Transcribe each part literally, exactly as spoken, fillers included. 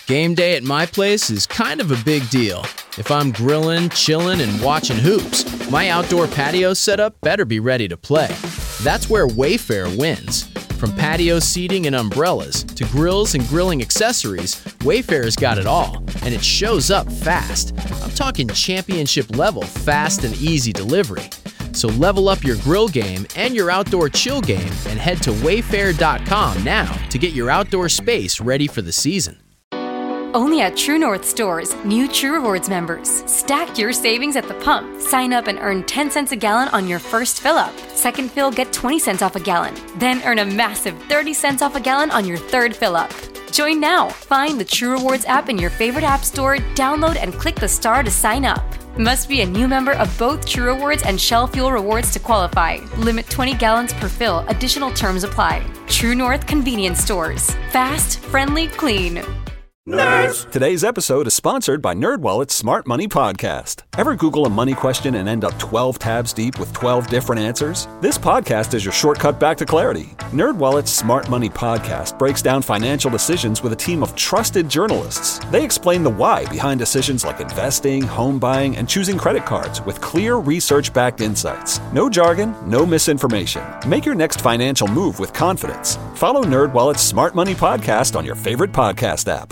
Game day at my place is kind of a big deal. If I'm grilling, chilling, and watching hoops, my outdoor patio setup better be ready to play. That's where Wayfair wins. From patio seating and umbrellas to grills and grilling accessories, Wayfair's got it all, and it shows up fast. I'm talking championship level fast and easy delivery. So level up your grill game and your outdoor chill game and head to wayfair dot com now to get your outdoor space ready for the season. Only at True North stores, new True Rewards members. Stack your savings at the pump. Sign up and earn ten cents a gallon on your first fill-up. Second fill, get twenty cents off a gallon. Then earn a massive thirty cents off a gallon on your third fill-up. Join now. Find the True Rewards app in your favorite app store, download and click the star to sign up. Must be a new member of both True Rewards and Shell Fuel Rewards to qualify. Limit twenty gallons per fill. Additional terms apply. True North Convenience Stores. Fast, friendly, clean. Nerds! Today's episode is sponsored by NerdWallet's Smart Money Podcast. Ever Google a money question and end up twelve tabs deep with twelve different answers? This podcast is your shortcut back to clarity. NerdWallet's Smart Money Podcast breaks down financial decisions with a team of trusted journalists. They explain the why behind decisions like investing, home buying, and choosing credit cards with clear research-backed insights. No jargon, no misinformation. Make your next financial move with confidence. Follow NerdWallet's Smart Money Podcast on your favorite podcast app.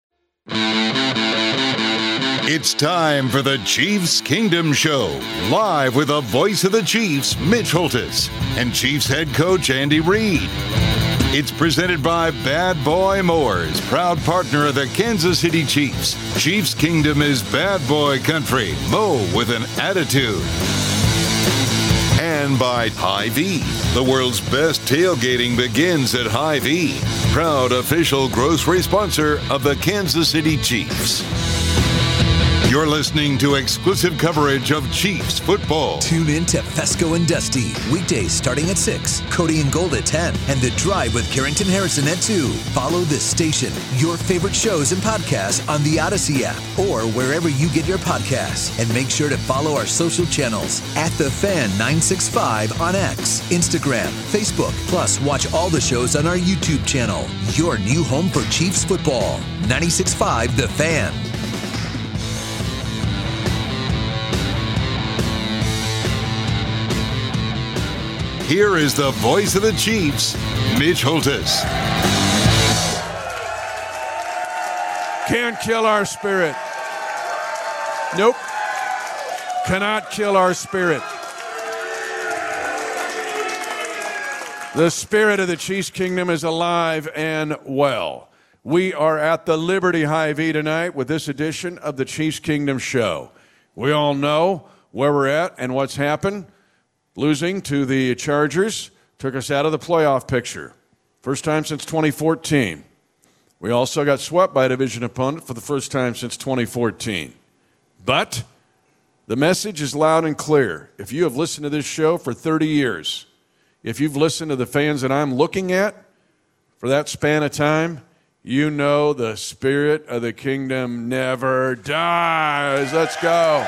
It's time for the Chiefs Kingdom Show, live with the voice of the Chiefs, Mitch Holthus, and Chiefs head coach Andy Reid. It's presented by Bad Boy Mowers, proud partner of the Kansas City Chiefs. Chiefs Kingdom is bad boy country. Mow with an attitude. And by Hy-Vee. The world's best tailgating begins at Hy-Vee, proud official grocery sponsor of the Kansas City Chiefs. You're listening to exclusive coverage of Chiefs football. Tune in to Fesco and Dusty, weekdays starting at six, Cody and Gold at ten, and The Drive with Carrington Harrison at two. Follow this station, your favorite shows and podcasts on the Odyssey app or wherever you get your podcasts. And make sure to follow our social channels at The Fan nine six five on X, Instagram, Facebook. Plus, watch all the shows on our YouTube channel. Your new home for Chiefs football. ninety-six point five The Fan. Here is the voice of the Chiefs, Mitch Holthus. Can't kill our spirit. Nope. Cannot kill our spirit. The spirit of the Chiefs Kingdom is alive and well. We are at the Liberty Hy-Vee tonight with this edition of the Chiefs Kingdom Show. We all know where we're at and what's happened. Losing to the Chargers took us out of the playoff picture. First time since twenty fourteen. We also got swept by a division opponent for the first time since twenty fourteen. But the message is loud and clear. If you have listened to this show for thirty years, if you've listened to the fans that I'm looking at for that span of time, you know the spirit of the kingdom never dies. Let's go.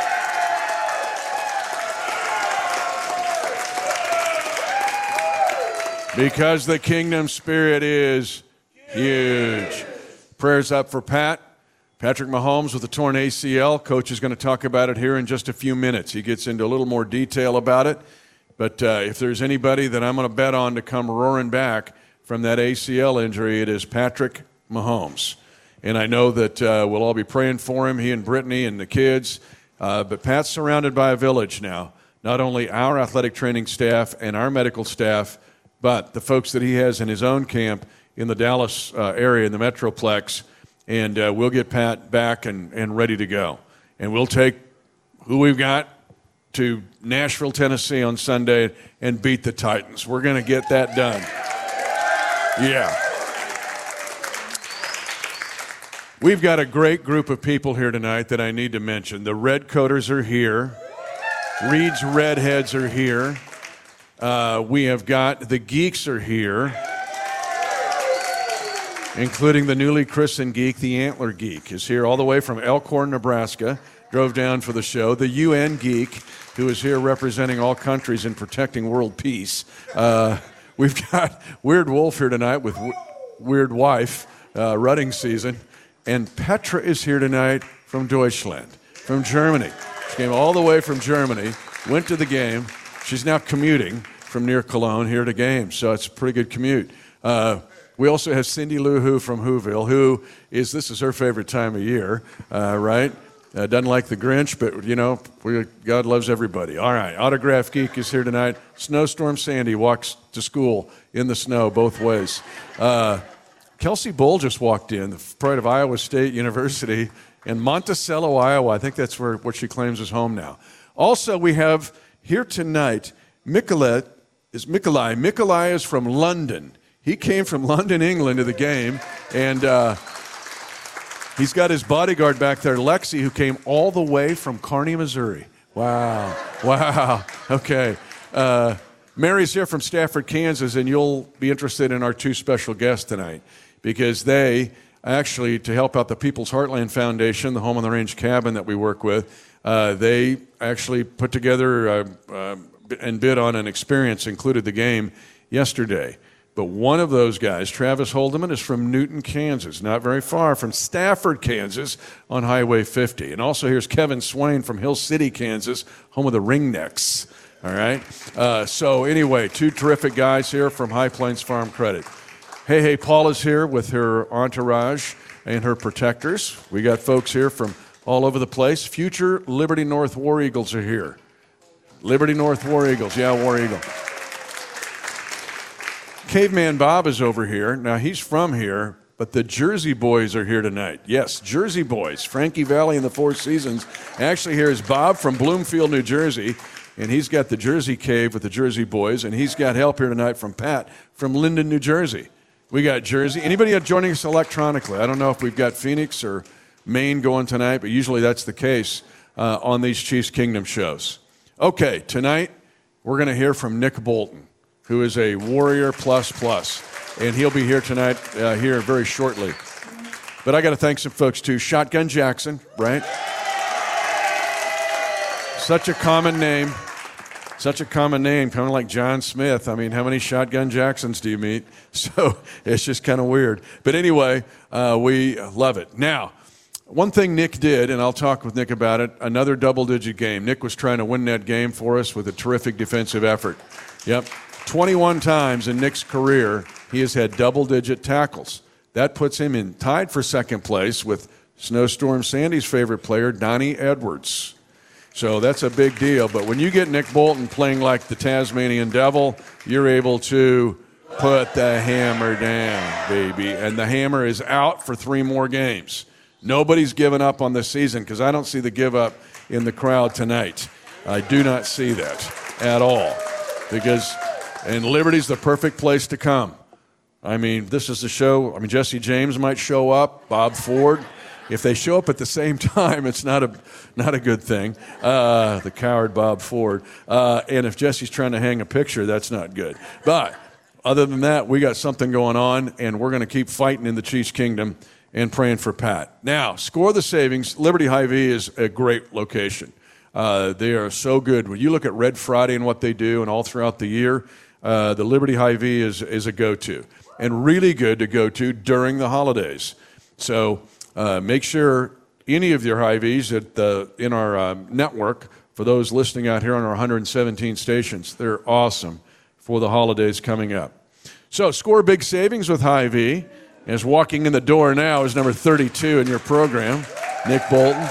Because the kingdom spirit is huge. Prayers up for Pat. Patrick Mahomes with a torn A C L. Coach is going to talk about it here in just a few minutes. He gets into a little more detail about it. But uh, if there's anybody that I'm going to bet on to come roaring back from that A C L injury, it is Patrick Mahomes. And I know that uh, we'll all be praying for him, he and Brittany and the kids. Uh, but Pat's surrounded by a village now. Not only our athletic training staff and our medical staff, but the folks that he has in his own camp in the Dallas uh, area, in the Metroplex, and uh, we'll get Pat back and, and ready to go. And we'll take who we've got to Nashville, Tennessee on Sunday and beat the Titans. We're going to get that done. Yeah. We've got a great group of people here tonight that I need to mention. The Red Coaters are here. Reed's Redheads are here. Uh, we have got the Geeks are here, including the newly christened geek, the Antler Geek, is here all the way from Elkhorn, Nebraska, drove down for the show. The U N Geek, who is here representing all countries and protecting world peace. Uh, we've got Weird Wolf here tonight with w- Weird Wife, uh, rutting season. And Petra is here tonight from Deutschland, from Germany. She came all the way from Germany, went to the game. She's now commuting from near Cologne here to game, so it's a pretty good commute. Uh, we also have Cindy Lou Who from Whoville, who is, this is her favorite time of year, uh, right? Uh, doesn't like the Grinch, but, you know, we, God loves everybody. All right, Autograph Geek is here tonight. Snowstorm Sandy walks to school in the snow both ways. Uh, Kelsey Bull just walked in, the pride of Iowa State University in Monticello, Iowa. I think that's where what she claims is home now. Also, we have here tonight, Mikolai is Mikolai. Mikolai is from London. He came from London, England to the game, and uh, he's got his bodyguard back there, Lexi, who came all the way from Kearney, Missouri. Wow. Wow. Okay. Uh, Mary's here from Stafford, Kansas, and you'll be interested in our two special guests tonight because they actually, to help out the People's Heartland Foundation, the Home on the Range cabin that we work with, uh, they actually put together uh, uh, and bid on an experience, included the game yesterday. But one of those guys, Travis Holdeman, is from Newton, Kansas, not very far from Stafford, Kansas, on Highway fifty. And also here's Kevin Swain from Hill City, Kansas, home of the Ringnecks. All right? Uh, so anyway, two terrific guys here from High Plains Farm Credit. Hey, hey, Paula's here with her entourage and her protectors. We got folks here from all over the place. Future Liberty North War Eagles are here. Liberty North War Eagles. Yeah, War Eagle. Caveman Bob is over here. Now, he's from here, but the Jersey Boys are here tonight. Yes, Jersey Boys. Frankie Valli and the Four Seasons. Actually, here is Bob from Bloomfield, New Jersey, and he's got the Jersey Cave with the Jersey Boys, and he's got help here tonight from Pat from Linden, New Jersey. We got Jersey. Anybody joining us electronically? I don't know if we've got Phoenix or Maine going tonight, but usually that's the case uh, on these Chiefs Kingdom shows. Okay, tonight we're going to hear from Nick Bolton, who is a Warrior Plus Plus, and he'll be here tonight, uh, here very shortly. But I got to thank some folks, too. Shotgun Jackson, right? Such a common name. Such a common name, kind of like John Smith. I mean, how many Shotgun Jacksons do you meet? So it's just kind of weird. But anyway, uh, we love it. Now, one thing Nick did, and I'll talk with Nick about it, another double-digit game. Nick was trying to win that game for us with a terrific defensive effort. Yep. twenty-one times in Nick's career, he has had double-digit tackles. That puts him in tied for second place with Snowstorm Sandy's favorite player, Donnie Edwards. So that's a big deal. But when you get Nick Bolton playing like the Tasmanian Devil, you're able to put the hammer down, baby. And the hammer is out for three more games. Nobody's given up on this season because I don't see the give up in the crowd tonight. I do not see that at all because... And Liberty's the perfect place to come. I mean, this is the show. I mean, Jesse James might show up, Bob Ford. If they show up at the same time, it's not a not a good thing. Uh, the coward Bob Ford. Uh, and if Jesse's trying to hang a picture, that's not good. But other than that, we got something going on, and we're going to keep fighting in the Chiefs Kingdom and praying for Pat. Now, Score the Savings. Liberty Hy-Vee is a great location. Uh, they are so good. When you look at Red Friday and what they do and all throughout the year, Uh, the Liberty Hy-Vee is, is a go-to and really good to go to during the holidays. So uh, make sure any of your Hy-Vees at the, in our um, network, for those listening out here on our one hundred seventeen stations, they're awesome for the holidays coming up. So score big savings with Hy-Vee. As walking in the door now is number thirty-two in your program, Nick Bolton.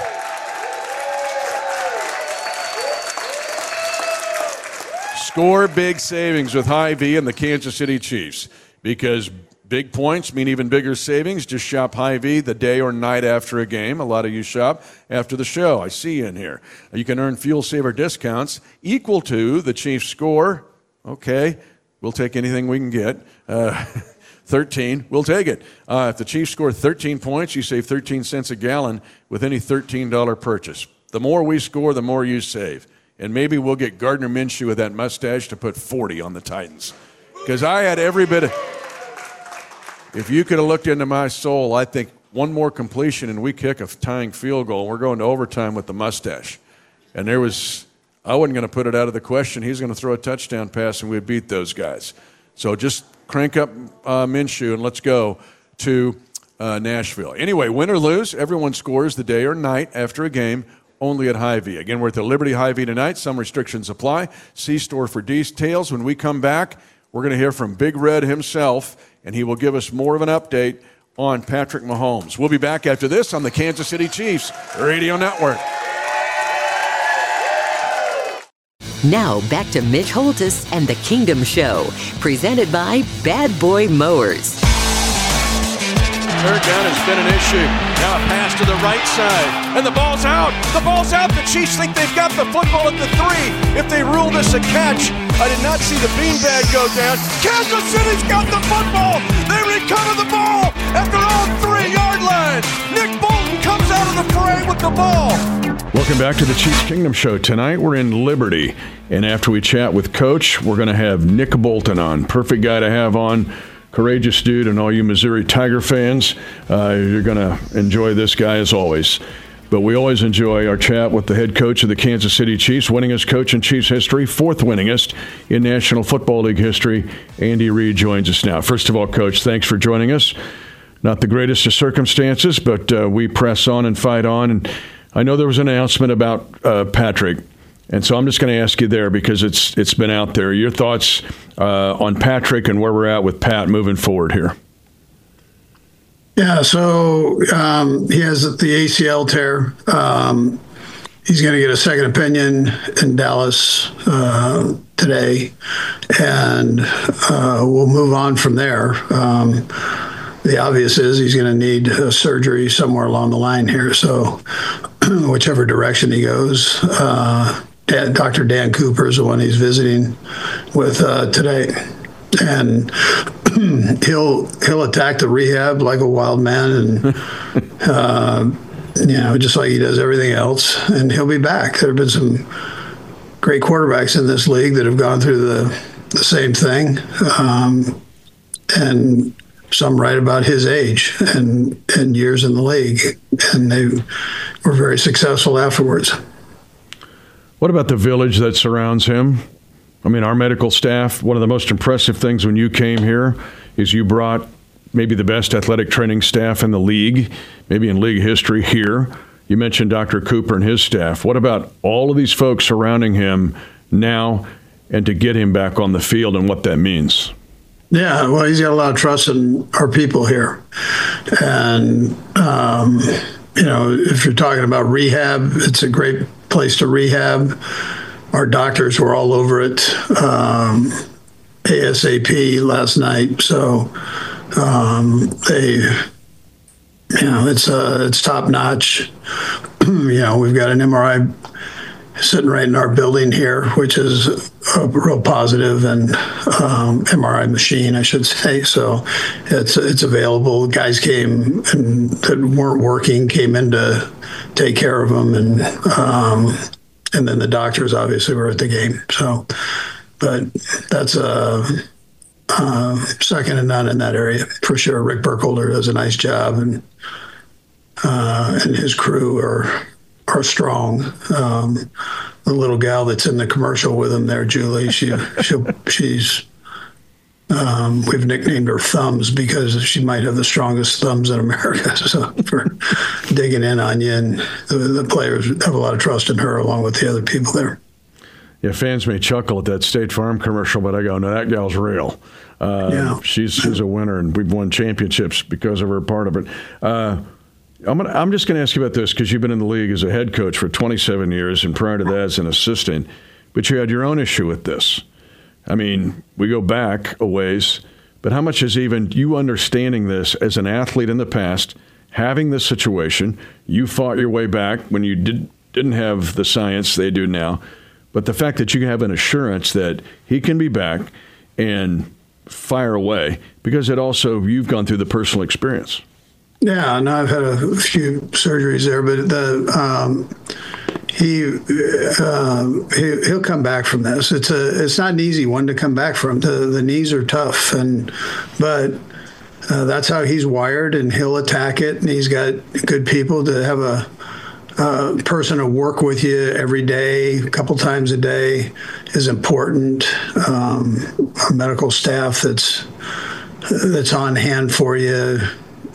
Score big savings with Hy-Vee and the Kansas City Chiefs because big points mean even bigger savings. Just shop Hy-Vee the day or night after a game. A lot of you shop after the show. I see you in here. You can earn fuel saver discounts equal to the Chiefs score. Okay, we'll take anything we can get. Uh, thirteen, we'll take it. Uh, if the Chiefs score thirteen points, you save thirteen cents a gallon with any thirteen dollars purchase. The more we score, the more you save. And maybe we'll get Gardner Minshew with that mustache to put forty on the Titans. Because I had every bit of... If you could have looked into my soul, I think one more completion and we kick a tying field goal. We're going to overtime with the mustache. And there was... I wasn't going to put it out of the question. He's going to throw a touchdown pass and we'd beat those guys. So just crank up uh, Minshew and let's go to uh, Nashville. Anyway, win or lose, everyone scores the day or night after a game, only at Hy-Vee. Again, we're at the Liberty Hy-Vee tonight. Some restrictions apply. See store for details. When we come back, we're going to hear from Big Red himself, and he will give us more of an update on Patrick Mahomes. We'll be back after this on the Kansas City Chiefs Radio Network. Now back to Mitch Holthus and the Kingdom Show, presented by Bad Boy Mowers. Third down has been an issue. Now a pass to the right side. And the ball's out. The ball's out. The Chiefs think they've got the football at the three. If they rule this a catch, I did not see the beanbag go down. Kansas City's got the football. They recover the ball at their own three-yard line. Nick Bolton comes out of the fray with the ball. Welcome back to the Chiefs Kingdom Show. Tonight we're in Liberty. And after we chat with Coach, we're going to have Nick Bolton on. Perfect guy to have on. Courageous dude, and all you Missouri Tiger fans, uh, you're going to enjoy this guy as always. But we always enjoy our chat with the head coach of the Kansas City Chiefs, winningest coach in Chiefs history, fourth winningest in National Football League history. Andy Reid joins us now. First of all, Coach, thanks for joining us. Not the greatest of circumstances, but uh, we press on and fight on. And I know there was an announcement about uh, Patrick. And so I'm just going to ask you there because it's it's been out there. Your thoughts uh, on Patrick and where we're at with Pat moving forward here. Yeah, so um, he has the A C L tear. Um, he's going to get a second opinion in Dallas uh, today, and uh, we'll move on from there. Um, the obvious is he's going to need a surgery somewhere along the line here. So whichever direction he goes, uh, Dan, Doctor Dan Cooper is the one he's visiting with uh, today, and he'll he'll attack the rehab like a wild man, and uh, you know, just like he does everything else, and he'll be back. There have been some great quarterbacks in this league that have gone through the the same thing, um, and some right about his age and and years in the league, and they were very successful afterwards. What about the village that surrounds him? I mean, our medical staff, one of the most impressive things when you came here is you brought maybe the best athletic training staff in the league, maybe in league history here. You mentioned Doctor Cooper and his staff. What about all of these folks surrounding him now and to get him back on the field and what that means? Yeah, well, he's got a lot of trust in our people here. And, um, you know, if you're talking about rehab, it's a great place to rehab. Our doctors were all over it um, ASAP last night. So um, they, you know, it's uh, it's top notch. You know, we've got an M R I sitting right in our building here, which is a real positive, and um, M R I machine, I should say. So it's it's available. Guys came and that weren't working came in to take care of them, and um, and then the doctors obviously were at the game. So, but that's a uh, second to none in that area for sure. Rick Burkholder does a nice job, and uh, and his crew are. are strong. Um, the little gal that's in the commercial with him there, Julie, she, she'll, she's, um, we've nicknamed her Thumbs because she might have the strongest thumbs in America. So for digging in on you, and the, the players have a lot of trust in her along with the other people there. Yeah, fans may chuckle at that State Farm commercial, but I go, no, that gal's real. Uh, yeah. She's, she's a winner, and we've won championships because of her part of it. Uh, I'm, gonna, I'm just going to ask you about this because you've been in the league as a head coach for twenty-seven years and prior to that as an assistant, but you had your own issue with this. I mean, we go back a ways, but how much is even you understanding this as an athlete in the past, having this situation, you fought your way back when you did, didn't have the science they do now, but the fact that you have an assurance that he can be back and fire away because it also, you've gone through the personal experience. Yeah, no, I've had a few surgeries there, but the um, he, uh, he he'll come back from this. It's a it's not an easy one to come back from. The the knees are tough, and but uh, that's how he's wired, and he'll attack it. And he's got good people to have a, a person to work with you every day, a couple times a day is important. Um, a medical staff that's that's on hand for you.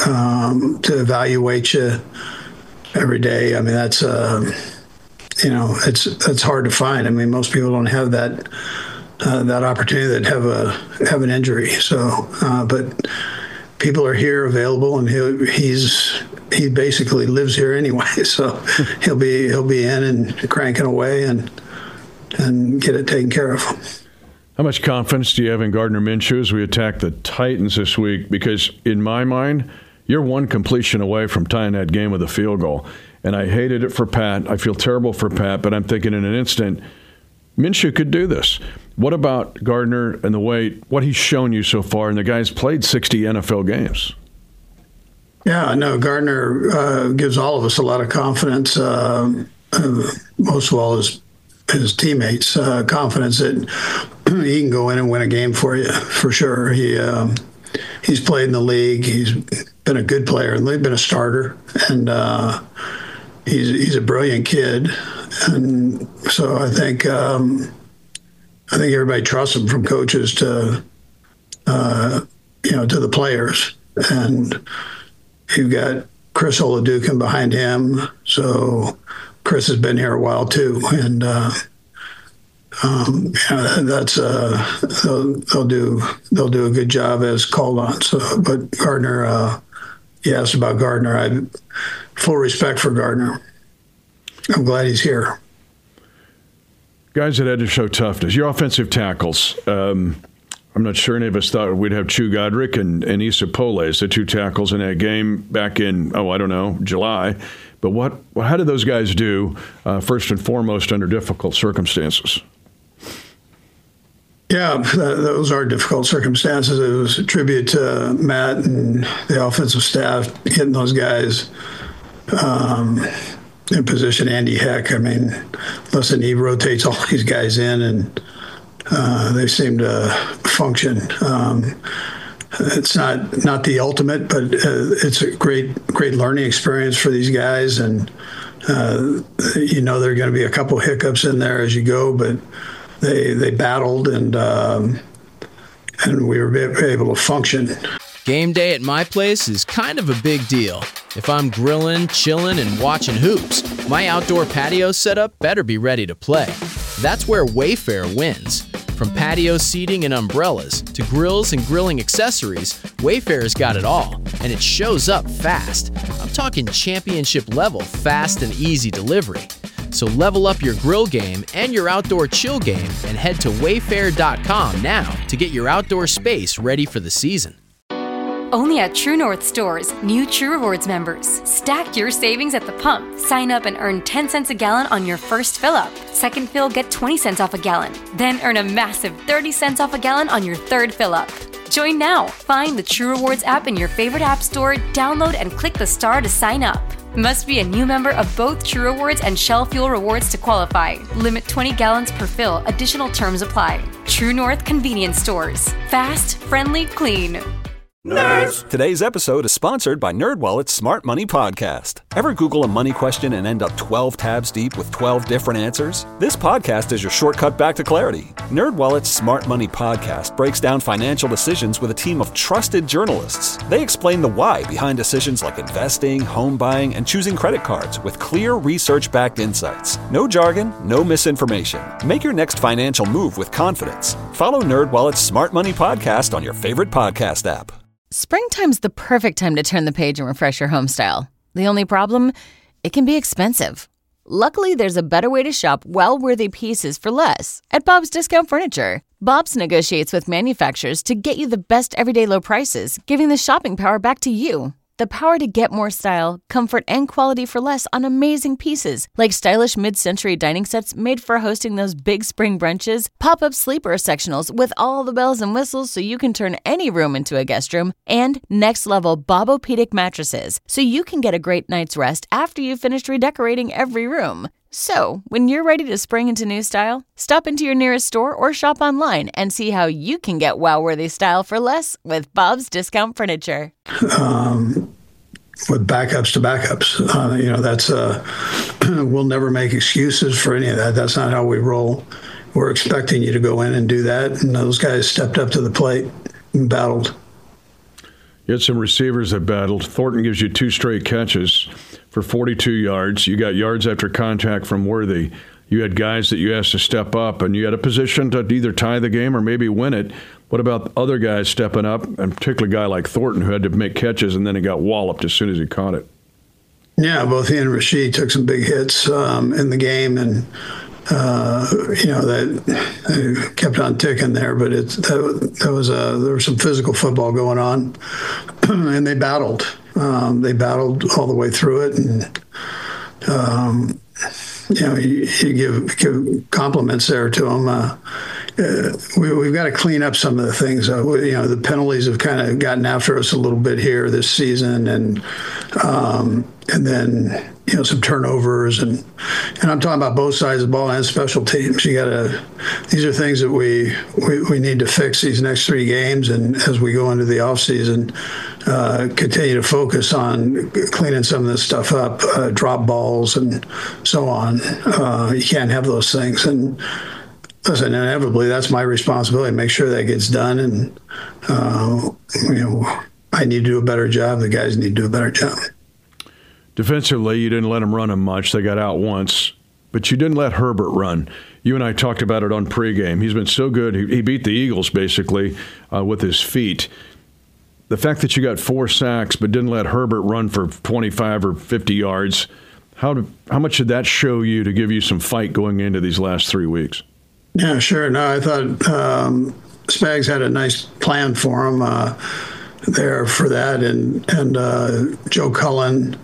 um, to evaluate you every day. I mean, that's, uh, you know, it's that's hard to find. I mean, most people don't have that uh, that opportunity that have a have an injury. So, uh, but people are here available, and he he's he basically lives here anyway. So he'll be he'll be in and cranking away and and get it taken care of. How much confidence do you have in Gardner Minshew as we attack the Titans this week? Because in my mind, you're one completion away from tying that game with a field goal. And I hated it for Pat. I feel terrible for Pat, but I'm thinking in an instant, Minshew could do this. What about Gardner and the way, what he's shown you so far? And the guy's played sixty N F L games. Yeah, no, Gardner uh, gives all of us a lot of confidence, uh, uh, most of all his, his teammates, uh, confidence that he can go in and win a game for you, for sure. He um, He's played in the league. He's been a good player, and they've been a starter, and uh, he's he's a brilliant kid. And so I think um, I think everybody trusts him, from coaches to uh, you know to the players. And you've got Chris Oladukin behind him, so Chris has been here a while too, and uh, um, yeah, that's uh, they'll, they'll do they'll do a good job as called on. So, but Gardner, uh, you asked about Gardner. I have full respect for Gardner. I'm glad he's here. Guys that had to show toughness. Your offensive tackles. Um, I'm not sure any of us thought we'd have Chu Godric and, and Issa Pole as the two tackles in that game back in, oh, I don't know, July. But what? how did those guys do, uh, first and foremost, under difficult circumstances? Yeah, those are difficult circumstances. It was a tribute to Matt and the offensive staff getting those guys um, in position. Andy Heck, I mean, listen, he rotates all these guys in, and uh, they seem to function. Um, it's not not the ultimate, but uh, it's a great great learning experience for these guys, and uh, you know there are going to be a couple hiccups in there as you go, but They they battled, and um, and we were able to function. Game day at my place is kind of a big deal. If I'm grilling, chilling, and watching hoops, my outdoor patio setup better be ready to play. That's where Wayfair wins. From patio seating and umbrellas to grills and grilling accessories, Wayfair's got it all, and it shows up fast. I'm talking championship level fast and easy delivery. So level up your grill game and your outdoor chill game and head to wayfair dot com now to get your outdoor space ready for the season. Only at True North stores, new True Rewards members. Stack your savings at the pump. Sign up and earn ten cents a gallon on your first fill-up. Second fill, get twenty cents off a gallon. Then earn a massive thirty cents off a gallon on your third fill-up. Join now. Find the True Rewards app in your favorite app store, download and click the star to sign up. Must be a new member of both True Rewards and Shell Fuel Rewards to qualify. Limit twenty gallons per fill. Additional terms apply. True North Convenience Stores. Fast, friendly, clean. Nerds! Today's episode is sponsored by NerdWallet's Smart Money Podcast. Ever Google a money question and end up twelve tabs deep with twelve different answers? This podcast is your shortcut back to clarity. NerdWallet's Smart Money Podcast breaks down financial decisions with a team of trusted journalists. They explain the why behind decisions like investing, home buying, and choosing credit cards with clear research-backed insights. No jargon, no misinformation. Make your next financial move with confidence. Follow NerdWallet's Smart Money Podcast on your favorite podcast app. Springtime's the perfect time to turn the page and refresh your home style. The only problem? It can be expensive. Luckily, there's a better way to shop well-worthy pieces for less at Bob's Discount Furniture. Bob's negotiates with manufacturers to get you the best everyday low prices, giving the shopping power back to you. The power to get more style, comfort, and quality for less on amazing pieces, like stylish mid-century dining sets made for hosting those big spring brunches, pop-up sleeper sectionals with all the bells and whistles so you can turn any room into a guest room, and next-level Bobopedic mattresses so you can get a great night's rest after you've finished redecorating every room. So, when you're ready to spring into new style, stop into your nearest store or shop online and see how you can get wow-worthy style for less with Bob's Discount Furniture. Um, with backups to backups. Uh, you know, that's, uh, we'll never make excuses for any of that. That's not how we roll. We're expecting you to go in and do that. And those guys stepped up to the plate and battled. You had some receivers that battled. Thornton gives you two straight catches for forty-two yards. You got yards after contact from Worthy. You had guys that you asked to step up, and you had a position to either tie the game or maybe win it. What about other guys stepping up, and particularly a guy like Thornton who had to make catches and then he got walloped as soon as he caught it? Yeah, both he and Rashid took some big hits um, in the game, and uh, you know that uh, kept on ticking there. But it's that, that was a, there was some physical football going on, and they battled. Um, they battled all the way through it, and um, you know you, you give, give compliments there to them. Uh, Uh, we, we've got to clean up some of the things. Uh, we, you know, the penalties have kind of gotten after us a little bit here this season, and um, and then you know some turnovers, and and I'm talking about both sides of the ball and special teams. You got to. These are things that we, we we need to fix these next three games, and as we go into the off season, uh, continue to focus on cleaning some of this stuff up, uh, drop balls and so on. Uh, you can't have those things, and. Listen, inevitably, that's my responsibility, make sure that gets done. And, uh, you know, I need to do a better job. The guys need to do a better job. Defensively, you didn't let them run them much. They got out once. But you didn't let Herbert run. You and I talked about it on pregame. He's been so good. He, he beat the Eagles, basically, uh, with his feet. The fact that you got four sacks but didn't let Herbert run for twenty-five or fifty yards, how, do, how much did that show you to give you some fight going into these last three weeks? Yeah, sure. No, I thought um, Spags had a nice plan for him uh, there for that, and and uh, Joe Cullen,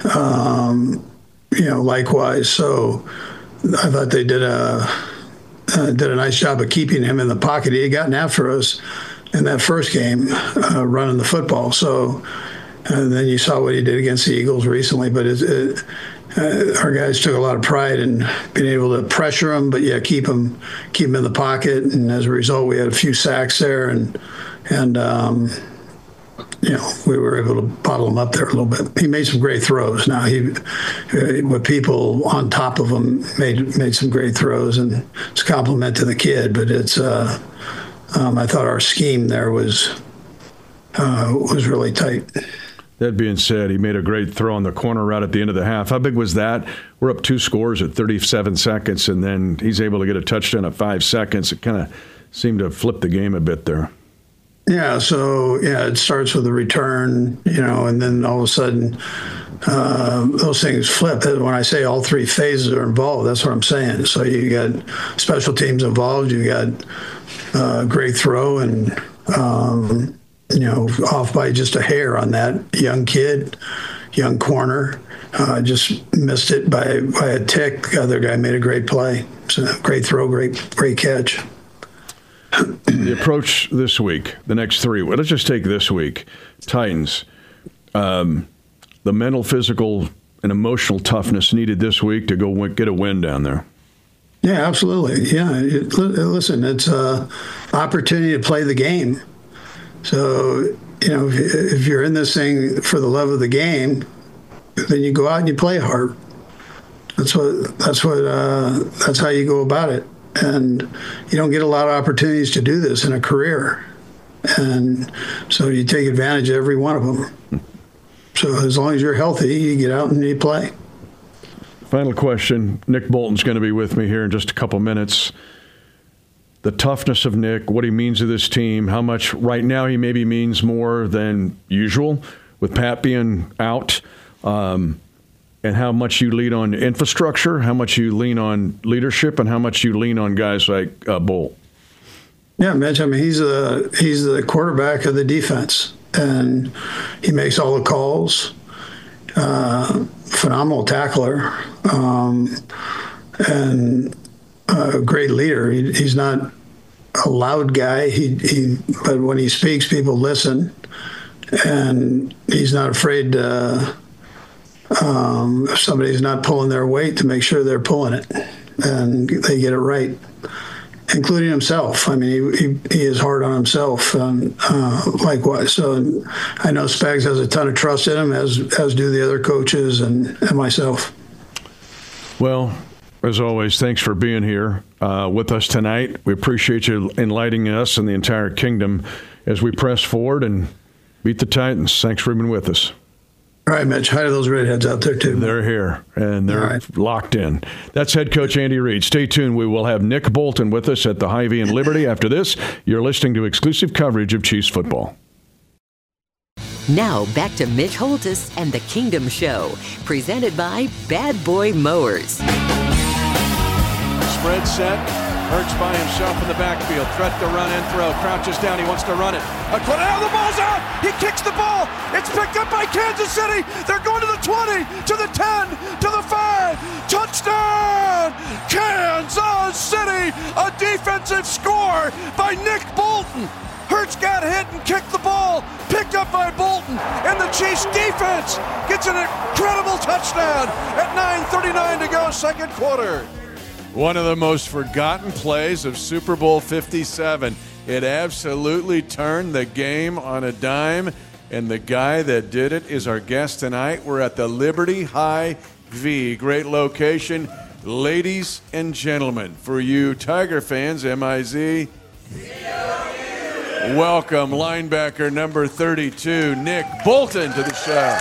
um, you know, likewise. So I thought they did a uh, did a nice job of keeping him in the pocket. He had gotten after us in that first game, uh, running the football. So and then you saw what he did against the Eagles recently, but it. it Uh, our guys took a lot of pride in being able to pressure him, but yeah, keep him, keep him in the pocket. And as a result, we had a few sacks there, and and um, you know we were able to bottle him up there a little bit. He made some great throws. Now he, uh, with people on top of him, made made some great throws, and it's a compliment to the kid. But it's uh, um, I thought our scheme there was uh, was really tight. That being said, he made a great throw on the corner right at the end of the half. How big was that? We're up two scores at thirty-seven seconds, and then he's able to get a touchdown at five seconds. It kind of seemed to flip the game a bit there. Yeah, so, yeah, it starts with a return, you know, and then all of a sudden uh, those things flip. When I say all three phases are involved, that's what I'm saying. So you got special teams involved, you got uh, great throw, and um, – you know, off by just a hair on that young kid, young corner. Uh, just missed it by, by a tick. The other guy made a great play. So great throw, great great catch. The approach this week, the next three, well, let's just take this week. Titans, um, the mental, physical, and emotional toughness needed this week to go win, get a win down there. Yeah, absolutely. Yeah, it, listen, it's an opportunity to play the game. So, you know, if, if you're in this thing for the love of the game, then you go out and you play hard. That's what, that's what, uh, that's how you go about it. And you don't get a lot of opportunities to do this in a career. And so you take advantage of every one of them. So as long as you're healthy, you get out and you play. Final question. Nick Bolton's going to be with me here in just a couple minutes. The toughness of Nick, what he means to this team, how much right now he maybe means more than usual with Pat being out, um, and how much you lean on infrastructure, how much you lean on leadership, and how much you lean on guys like uh, Bolt. Yeah, Mitch, I mean, he's, a, he's the quarterback of the defense, and he makes all the calls. Uh, phenomenal tackler, um, and a great leader. He, he's not a loud guy, he, he, but when he speaks, people listen, and he's not afraid to, um, if somebody's not pulling their weight, to make sure they're pulling it, and they get it right, including himself. I mean, he, he, he is hard on himself, and uh, likewise. So I know Spags has a ton of trust in him, as as do the other coaches and, and myself. Well, as always, thanks for being here uh, with us tonight. We appreciate you enlightening us and the entire kingdom as we press forward and Beat the Titans. Thanks for being with us. All right, Mitch. Hi to those redheads out there, too. They're here, and they're right. Locked in. That's head coach Andy Reid. Stay tuned. We will have Nick Bolton with us at the Hy-Vee in Liberty. After this, you're listening to exclusive coverage of Chiefs football. Now, back to Mitch Holthus and the Kingdom Show, presented by Bad Boy Mowers. Spread set. Hurts by himself in the backfield. Threat to run and throw. Crouches down. He wants to run it. A cl- oh, the ball's out. He kicks the ball. It's picked up by Kansas City. They're going to the twenty, to the ten, to the five. Touchdown! Kansas City! A defensive score by Nick Bolton. Hurts got hit and kicked the ball. Picked up by Bolton. And the Chiefs defense gets an incredible touchdown at nine thirty-nine to go, second quarter. One of the most forgotten plays of Super Bowl fifty-seven. It absolutely turned the game on a dime, and the guy that did it is our guest tonight. We're at the Liberty Hy-Vee. Great location. Ladies and gentlemen, for you Tiger fans, M I Z, welcome linebacker number thirty-two, Nick Bolton, to the show.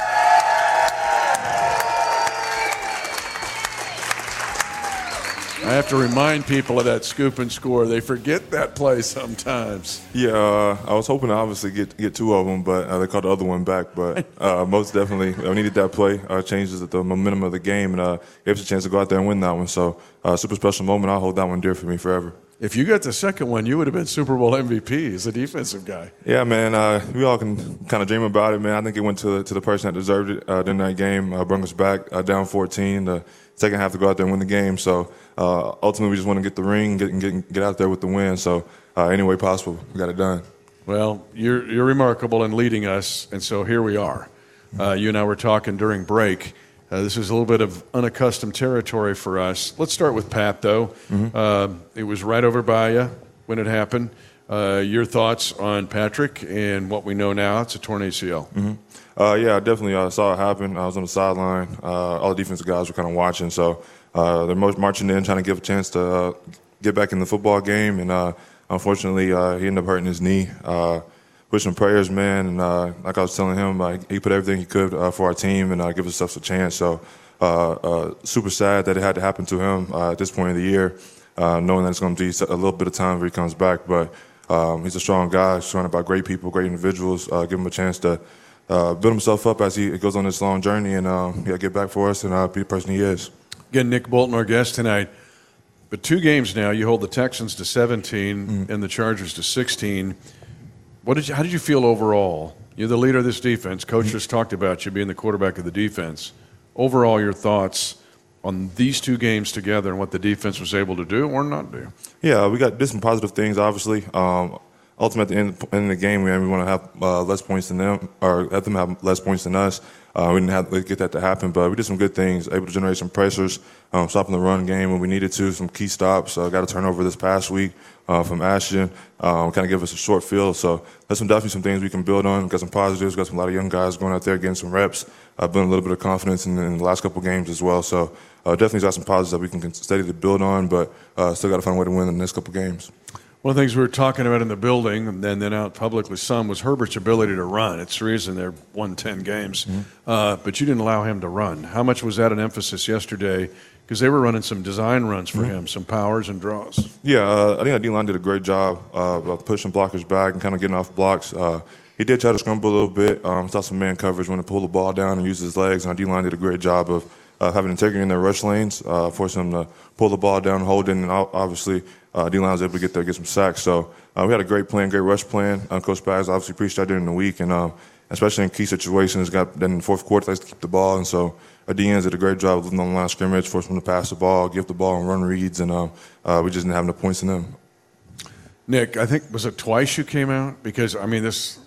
I have to remind people of that scoop and score. They forget that play sometimes. Yeah, uh, I was hoping to obviously get get two of them, but uh, they called the other one back. But uh, most definitely, I needed that play. Uh, changes the momentum of the game, and uh, gave us a chance to go out there and win that one. So, uh, super special moment. I'll hold that one dear for me forever. If you got the second one, you would have been Super Bowl M V P as a defensive guy. Yeah, man. Uh, we all can kind of dream about it, man. I think it went to to the person that deserved it uh, in that game. Uh, brought us back uh, down fourteen. The second half to go out there and win the game. So uh, ultimately, we just want to get the ring, get get get out there with the win. So uh, any way possible, we got it done. Well, you're you're remarkable in leading us, and so here we are. Uh, you and I were talking during break. Uh, this is a little bit of unaccustomed territory for us. Let's start with Pat, though. Mm-hmm. Uh, it was right over by you when it happened. Uh, your thoughts on Patrick and what we know now? It's a torn A C L. Mm-hmm. Uh, yeah, I definitely uh, saw it happen. I was on the sideline. Uh, all the defensive guys were kind of watching. So uh, they're marching in, trying to give a chance to uh, get back in the football game. And uh, unfortunately, uh, he ended up hurting his knee. Uh, Pushing prayers, man, and uh, like I was telling him, uh, he put everything he could uh, for our team and uh, give us a chance. So uh, uh, super sad that it had to happen to him uh, at this point of the year, uh, knowing that it's going to be a little bit of time before he comes back. But um, he's a strong guy, surrounded by great people, great individuals. Uh, give him a chance to uh, build himself up as he goes on this long journey and uh, yeah, get back for us and uh, be the person he is. Again, Nick Bolton, our guest tonight. But two games now, you hold the Texans to seventeen mm-hmm. and the Chargers to sixteen. What did you, how did you feel overall? You're the leader of this defense. Coach just talked about you being the quarterback of the defense. Overall, your thoughts on these two games together and what the defense was able to do or not do? Yeah, we got did some positive things, obviously. Um, ultimately, at the end, end of the game, we, we want to have uh, less points than them, or let them have less points than us. Uh, we didn't have to get that to happen, but we did some good things, able to generate some pressures, um, stopping the run game when we needed to, some key stops. Uh, got a turnover this past week uh, from Ashton, um, kind of give us a short field. So there's some definitely some things we can build on. Got some positives, got some, a lot of young guys going out there getting some reps, uh, building a little bit of confidence in, in the last couple of games as well. So uh, definitely got some positives that we can steadily build on, but uh, still got to find a way to win in the next couple of games. One of the things we were talking about in the building and then, then out publicly some was Herbert's ability to run. It's the reason they've won ten games. Mm-hmm. Uh, but you didn't allow him to run. How much was that an emphasis yesterday? Because they were running some design runs for mm-hmm. him, some powers and draws. Yeah, uh, I think our D-line did a great job uh, of pushing blockers back and kind of getting off blocks. Uh, he did try to scramble a little bit. Um, saw some man coverage when to pull the ball down and use his legs. And our D-line did a great job of uh, having integrity in their rush lanes, uh, forcing them to pull the ball down, hold it, and obviously uh, D-line was able to get there, get some sacks. So uh, we had a great plan, great rush plan. Uh, Coach Spags obviously preached that during the week, and uh, especially in key situations, got then in the fourth quarter, likes to keep the ball, and so our D Ns did a great job of living on the line of scrimmage, forcing them to pass the ball, give the ball and run reads, and uh, uh, we just didn't have enough points in them. Nick, I think, was it twice you came out? Because, I mean, this,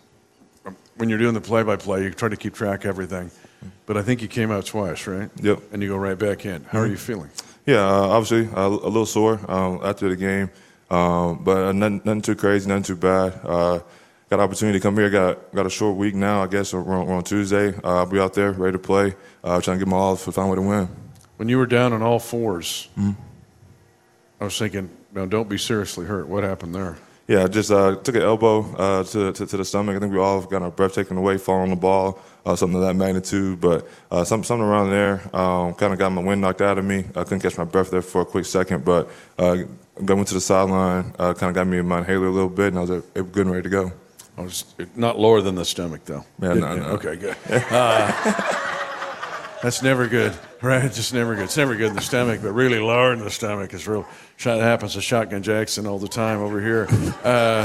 when you're doing the play-by-play, you try to keep track of everything. But I think you came out twice, right? Yep. And you go right back in. How mm-hmm. are you feeling? Yeah, uh, obviously uh, a little sore um, after the game, um, but nothing, nothing too crazy, nothing too bad. Uh, got an opportunity to come here. Got got a short week now, I guess. We're on, we're on Tuesday. Uh, I'll be out there ready to play, uh, trying to get my all to find a way to win. When you were down on all fours, mm-hmm. I was thinking, no, don't be seriously hurt. What happened there? Yeah, just uh, took an elbow uh, to, to to the stomach. I think we all got our breath taken away, falling on the ball, uh, something of that magnitude. But uh, some, something around there um, kind of got my wind knocked out of me. I couldn't catch my breath there for a quick second, but uh, going to the sideline uh, kind of got me in my inhaler a little bit, and I was uh, good and ready to go. I was not lower than the stomach, though. Yeah, no, no. Okay, good. Uh, that's never good, right? It's just never good. It's never good in the stomach, but really lower in the stomach is real. That happens to Shotgun Jackson all the time over here. Uh,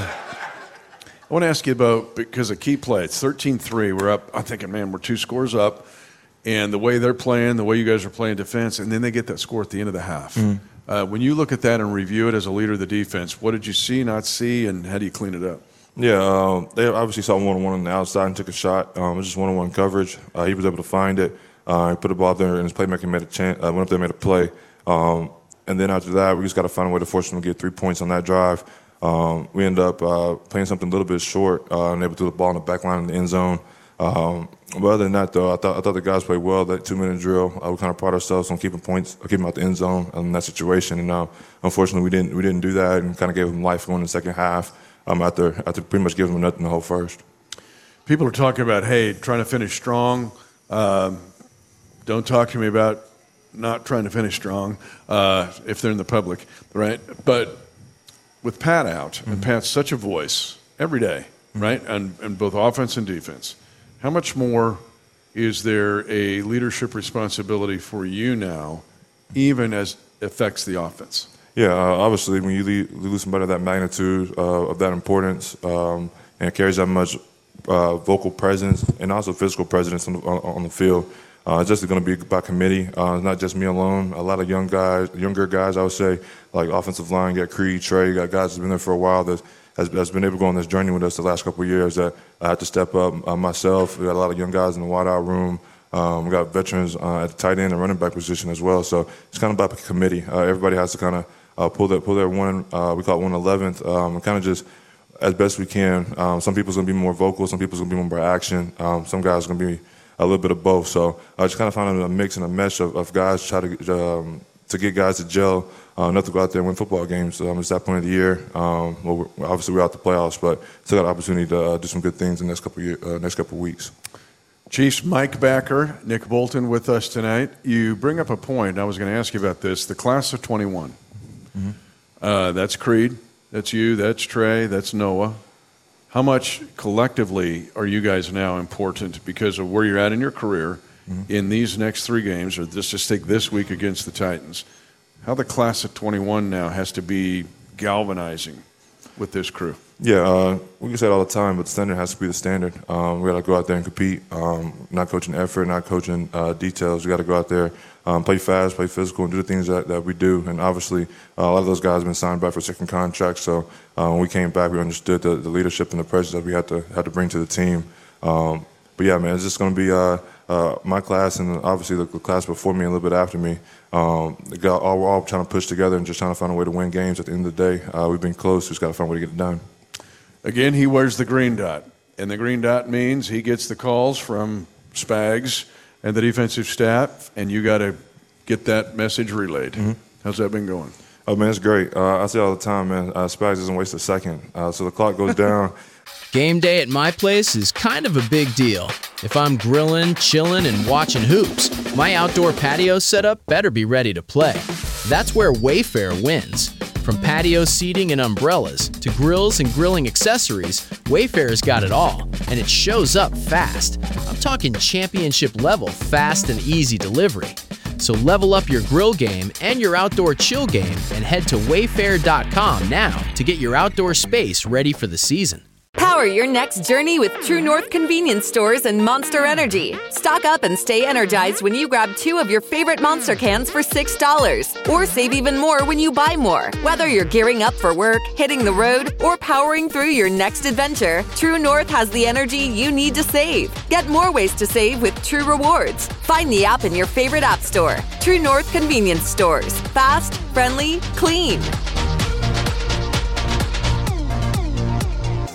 I want to ask you about, because a key play, it's thirteen three. We're up, I'm thinking, man, we're two scores up. And the way they're playing, the way you guys are playing defense, and then they get that score at the end of the half. Mm. Uh, when you look at that and review it as a leader of the defense, what did you see, not see, and how do you clean it up? Yeah, um, they obviously saw one-on-one on the outside and took a shot. Um, it was just one-on-one coverage. Uh, he was able to find it. Uh, he put the ball up there, and his playmaker made a chance, uh, went up there and made a play. Um, and then after that, we just got to find a way to force them to get three points on that drive. Um, we ended up uh, playing something a little bit short uh, and able to throw the ball in the back line in the end zone. Um, but other than that, though, I thought I thought the guys played well. That two-minute drill, uh, we kind of pride ourselves on keeping points, keeping out the end zone in that situation. And uh, unfortunately, we didn't we didn't do that, and kind of gave them life going in the second half. Um, after after pretty much giving them nothing the whole first. People are talking about, hey, trying to finish strong. Um, don't talk to me about not trying to finish strong uh, if they're in the public, right? But with Pat out, mm-hmm. and Pat's such a voice every day, mm-hmm. right, and, and both offense and defense, how much more is there a leadership responsibility for you now, even as it affects the offense? Yeah, uh, obviously, when you, lead, you lose somebody of that magnitude, uh, of that importance, um, and it carries that much uh, vocal presence and also physical presence on the, on the field, uh, it's just going to be by committee. Uh, it's not just me alone. A lot of young guys, younger guys, I would say, like offensive line, got Creed, Trey, got guys that's been there for a while that has, has been able to go on this journey with us the last couple of years. That I had to step up uh, myself. We got a lot of young guys in the wideout room. Um, we got veterans uh, at the tight end and running back position as well. So it's kind of about the committee. Uh, everybody has to kind of Uh, pull that, pull that one. Uh, we call it one eleventh. Um, kind of just as best we can. Um, some people's gonna be more vocal. Some people's gonna be more by action. Um, some guys are gonna be a little bit of both. So I uh, just kind of found a mix and a mesh of, of guys try to um, to get guys to gel. Uh, enough to go out there and win football games. Um, it's that point of the year. Um, well, we're, obviously we're out the playoffs, but still got an opportunity to uh, do some good things in the next couple of year, uh, next couple of weeks. Chiefs Mike Backer, Nick Bolton with us tonight. You bring up a point. I was going to ask you about this. The class of twenty-one. Mm-hmm. Uh, that's Creed, that's you, that's Trey, that's Noah. How much collectively are you guys now important because of where you're at in your career mm-hmm. in these next three games, or just, just take this week against the Titans? How the class of twenty-one now has to be galvanizing with this crew? Yeah, uh, we can say it all the time, but the standard has to be the standard. Um, we got to go out there and compete, um, not coaching effort, not coaching uh, details. We got to go out there, um, play fast, play physical, and do the things that, that we do. And obviously, uh, a lot of those guys have been signed back for second contracts. So uh, when we came back, we understood the, the leadership and the presence that we had to had to bring to the team. Um, but yeah, man, it's just going to be uh, uh, my class and obviously the, the class before me and a little bit after me. Um, got all, we're all trying to push together and just trying to find a way to win games. At the end of the day, uh, we've been close. We've just got to find a way to get it done. Again, he wears the green dot, and the green dot means he gets the calls from Spags and the defensive staff, and you got to get that message relayed. Mm-hmm. How's that been going? Oh, man, it's great. Uh, I say all the time, man, uh, Spags doesn't waste a second. Uh, so the clock goes down. Game day at my place is kind of a big deal. If I'm grilling, chilling, and watching hoops, my outdoor patio setup better be ready to play. That's where Wayfair wins. From patio seating and umbrellas to grills and grilling accessories, Wayfair's got it all, and it shows up fast. I'm talking championship level fast and easy delivery. So level up your grill game and your outdoor chill game and head to wayfair dot com now to get your outdoor space ready for the season. Power your next journey with True North convenience stores and Monster Energy. Stock up and stay energized when you grab two of your favorite Monster cans for six dollars. Or save even more when you buy more. Whether you're gearing up for work, hitting the road, or powering through your next adventure, True North has the energy you need to save. Get more ways to save with True Rewards. Find the app in your favorite app store. True North convenience stores. Fast, friendly, clean.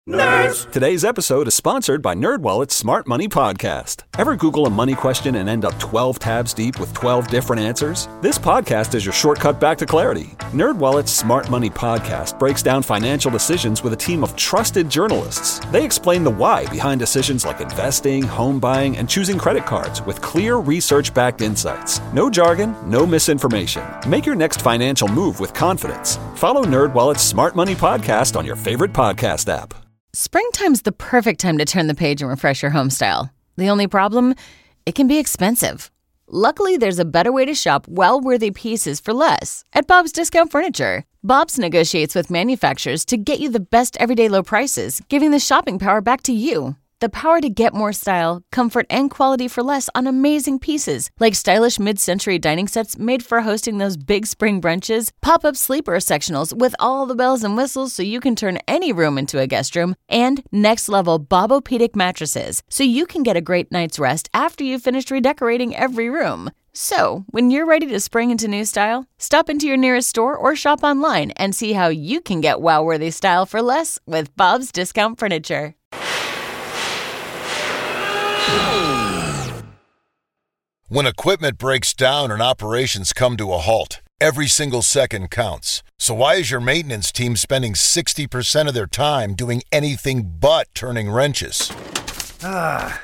Nerds! Today's episode is sponsored by NerdWallet's Smart Money Podcast. Ever Google a money question and end up twelve tabs deep with twelve different answers? This podcast is your shortcut back to clarity. NerdWallet's Smart Money Podcast breaks down financial decisions with a team of trusted journalists. They explain the why behind decisions like investing, home buying, and choosing credit cards with clear research-backed insights. No jargon, no misinformation. Make your next financial move with confidence. Follow NerdWallet's Smart Money Podcast on your favorite podcast app. Springtime's the perfect time to turn the page and refresh your home style. The only problem? It can be expensive. Luckily, there's a better way to shop well-worthy pieces for less at Bob's Discount Furniture. Bob's negotiates with manufacturers to get you the best everyday low prices, giving the shopping power back to you. The power to get more style, comfort, and quality for less on amazing pieces, like stylish mid-century dining sets made for hosting those big spring brunches, pop-up sleeper sectionals with all the bells and whistles so you can turn any room into a guest room, and next-level Bobopedic mattresses so you can get a great night's rest after you've finished redecorating every room. So, when you're ready to spring into new style, stop into your nearest store or shop online and see how you can get wow-worthy style for less with Bob's Discount Furniture. When equipment breaks down and operations come to a halt, every single second counts. So why is your maintenance team spending sixty percent of their time doing anything but turning wrenches? Ah.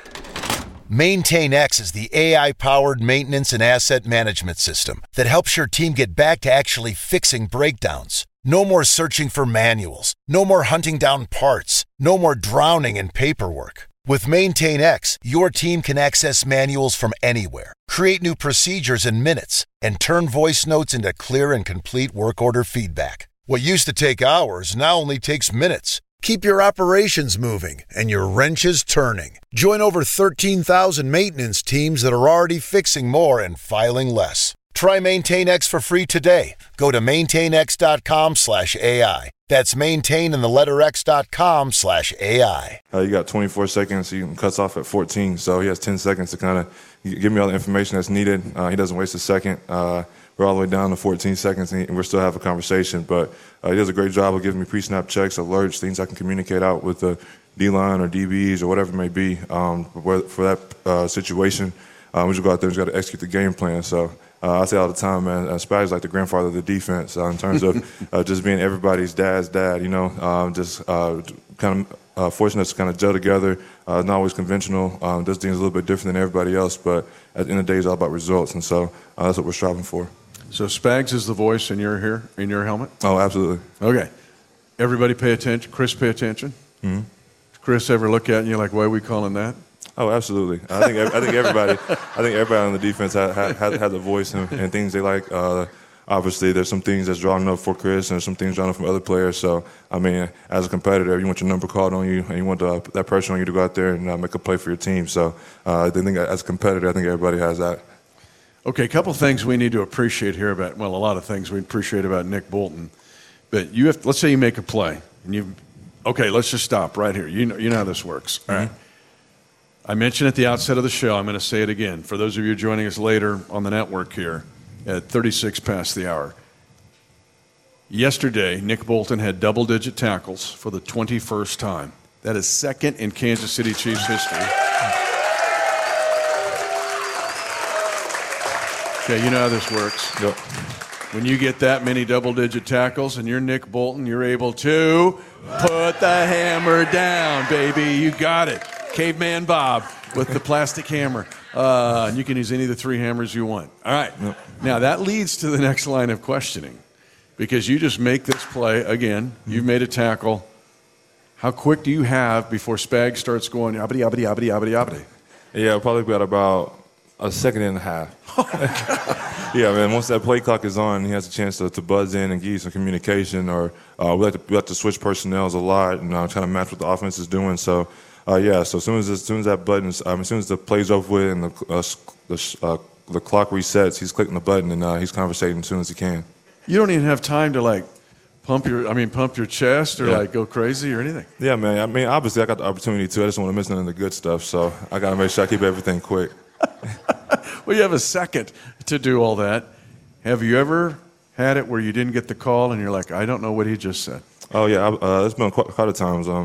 MaintainX is the A I-powered maintenance and asset management system that helps your team get back to actually fixing breakdowns. No more searching for manuals. No more hunting down parts. No more drowning in paperwork. With MaintainX, your team can access manuals from anywhere, create new procedures in minutes, and turn voice notes into clear and complete work order feedback. What used to take hours now only takes minutes. Keep your operations moving and your wrenches turning. Join over thirteen thousand maintenance teams that are already fixing more and filing less. Try MaintainX for free today. Go to maintainx.com slash AI. That's maintain in the letter x.com slash AI. Uh, you got twenty-four seconds. He cuts off at fourteen, so he has ten seconds to kind of give me all the information that's needed. Uh, he doesn't waste a second. Uh, we're all the way down to fourteen seconds, and, he, and we're still having a conversation. But uh, he does a great job of giving me pre-snap checks, alerts, things I can communicate out with the D-line or D Bs or whatever it may be um, for, for that uh, situation. Uh, we just go out there and just got to execute the game plan. So uh, I say all the time, man, uh, Spag's like the grandfather of the defense uh, in terms of uh, just being everybody's dad's dad, you know, um, just uh, kind of uh, forcing us to kind of gel together. Uh, not always conventional. Um, does things a little bit different than everybody else, but at the end of the day, it's all about results. And so uh, that's what we're striving for. So Spags is the voice in your here in your helmet? Oh, absolutely. Okay. Everybody pay attention. Chris, pay attention. Mm-hmm. Chris ever look at you and you're like, why are we calling that? Oh, absolutely. I think I think everybody I think everybody on the defense has had, had, had a voice and, and things they like. Uh, obviously, there's some things that's drawn up for Chris and some things drawn up from other players. So, I mean, as a competitor, you want your number called on you and you want uh, that pressure on you to go out there and uh, make a play for your team. So, uh, I think as a competitor, I think everybody has that. Okay, a couple things we need to appreciate here about, well, a lot of things we appreciate about Nick Bolton. But you have, let's say you make a play and you, okay, let's just stop right here. You know, you know how this works. All right. I mentioned at the outset of the show, I'm going to say it again. For those of you joining us later on the network here at thirty-six past the hour. Yesterday, Nick Bolton had double-digit tackles for the twenty-first time. That is second in Kansas City Chiefs history. Okay, you know how this works. Yep. When you get that many double-digit tackles and you're Nick Bolton, you're able to put the hammer down, baby. You got it. Caveman Bob with the plastic hammer. Uh, and you can use any of the three hammers you want. All right. Yep. Now, that leads to the next line of questioning because you just make this play again. Mm-hmm. You've made a tackle. How quick do you have before Spag starts going, yabbity, yabbity, yabbity, yabbity, yabbity? Yeah, probably got about a second and a half. Oh, yeah, man, once that play clock is on, he has a chance to, to buzz in and give you some communication. Or uh, we, like to, we like to switch personnels a lot and uh, trying to match what the offense is doing. So, Uh, yeah, so as soon as as soon as that button, um, as soon as the play's over with and the uh, the, uh, the clock resets, he's clicking the button and uh, he's conversating as soon as he can. You don't even have time to like pump your, I mean, pump your chest or yeah. like go crazy or anything. Yeah, man. I mean, obviously I got the opportunity to. I just don't want to miss none of the good stuff, so I got to make sure I keep everything quick. Well, you have a second to do all that. Have you ever had it where you didn't get the call and you're like, I don't know what he just said? Oh yeah, I, uh, it's been quite, quite a times. Um,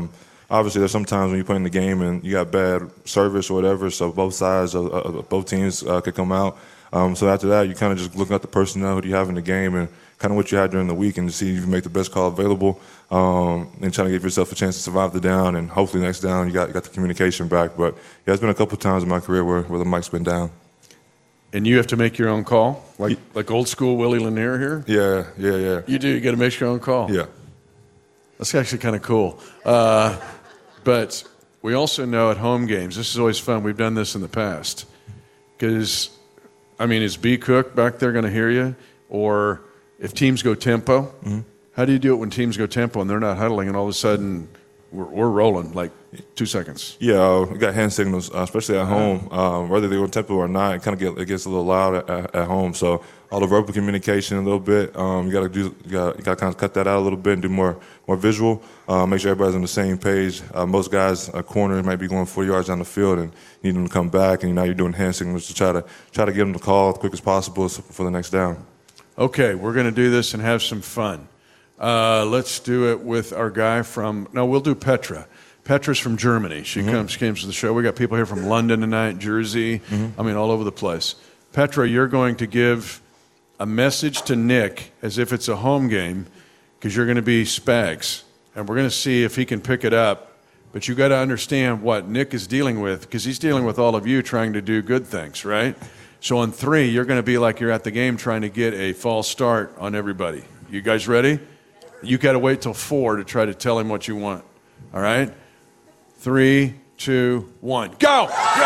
obviously there's some times when you're playing the game and you got bad service or whatever, so both sides of, of both teams uh, could come out. Um, so after that, you kind of just looking at the personnel who do you have in the game and kind of what you had during the week and to see if you make the best call available um, and trying to give yourself a chance to survive the down and hopefully next down you got you got the communication back. But yeah, there's been a couple of times in my career where, where the mic's been down. And you have to make your own call, like like old school Willie Lanier here? Yeah, yeah, yeah. You do. You got to make your own call. Yeah. That's actually kind of cool. Uh, but we also know at home games, this is always fun. We've done this in the past. Because, I mean, is B. Cook back there going to hear you? Or if teams go tempo, mm-hmm. how do you do it when teams go tempo and they're not huddling and all of a sudden we're, we're rolling like two seconds? Yeah, uh, we got hand signals, uh, especially at home. Um, whether they were tempo or not, it kind of get, it gets a little loud at, at, at home. So all the verbal communication a little bit, um, you got to do, you got to kind of cut that out a little bit and do more more visual. Uh, make sure everybody's on the same page. Uh, most guys, a corner might be going forty yards down the field and need them to come back, and now you're doing hand signals to try to try to get them to call as quick as possible for the next down. Okay, we're going to do this and have some fun. Uh, let's do it with our guy from. No, we'll do Petra. Petra's from Germany. She mm-hmm. comes comes to the show. We got people here from London tonight, Jersey. Mm-hmm. I mean, all over the place. Petra, you're going to give a message to Nick as if it's a home game because you're going to be Spags, and we're going to see if he can pick it up. But you got to understand what Nick is dealing with because he's dealing with all of you trying to do good things, right? So on three, you're going to be like you're at the game trying to get a false start on everybody. You guys ready? You got to wait till four to try to tell him what you want. All right? Three, two, one, go!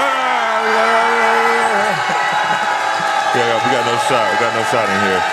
Yeah, yeah, we got no shot. We got no shot in here.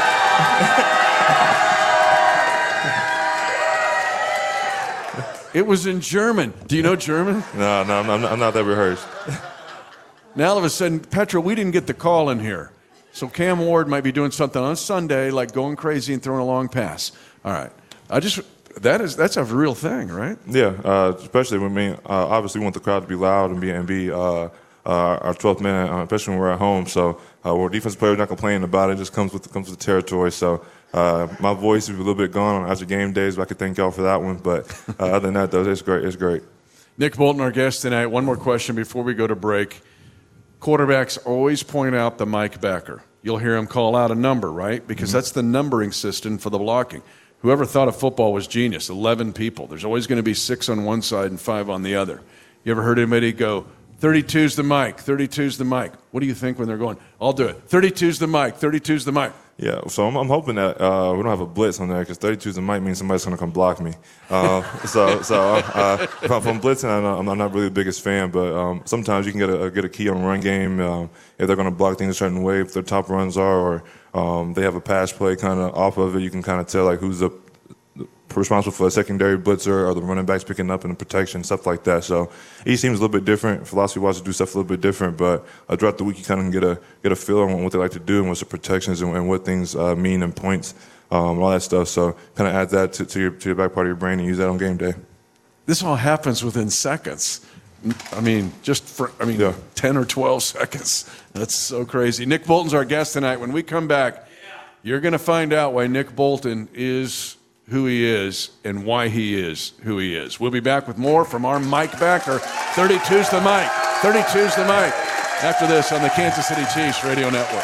It was in German. Do you know German? No, no, I'm not, I'm not that rehearsed. Now all of a sudden, Petra, we didn't get the call in here. So Cam Ward might be doing something on Sunday, like going crazy and throwing a long pass. All right. I just, that is, that's a real thing, right? Yeah, uh, especially when we, uh, obviously we want the crowd to be loud and be, and be uh, uh, our twelfth man, uh, especially when we're at home. So uh, we're defensive players not complaining about it. It just comes with, comes with the territory. So uh, my voice is a little bit gone after game days, but I could thank y'all for that one. But uh, other than that, though, it's great. It's great. Nick Bolton, our guest tonight. One more question before we go to break. Quarterbacks always point out the Mike backer. You'll hear him call out a number, right? Because mm-hmm. that's the numbering system for the blocking. Whoever thought of football was genius. eleven people. There's always going to be six on one side and five on the other. You ever heard anybody go, thirty-two's the mic, thirty-two's the mic? What do you think when they're going, I'll do it. thirty-two's the mic, thirty-two's the mic. Yeah, so I'm, I'm hoping that uh, we don't have a blitz on there because thirty-two's the mic means somebody's going to come block me. Uh, so so uh, if I'm blitzing, I'm not, I'm not really the biggest fan, but um, sometimes you can get a, get a key on run game um, if they're going to block things a certain way, if their top runs are, or um, they have a pass play kind of off of it. You can kind of tell like who's the responsible for a secondary blitzer or the running backs picking up in the protection, stuff like that. So each team's a little bit different. Philosophy-wise, to do stuff a little bit different, but uh, throughout the week you kind of get a get a feel on what they like to do and what's the protections and, and what things uh, mean and points, um, and all that stuff. So kind of add that to, to your to your back part of your brain and use that on game day. This all happens within seconds. I mean, just for I mean, yeah. ten or twelve seconds. That's so crazy. Nick Bolton's our guest tonight. When we come back, you're going to find out why Nick Bolton is who he is and why he is who he is. We'll be back with more from our Mike backer. thirty-two's the mic. thirty-two's the mic. After this on the Kansas City Chiefs Radio Network.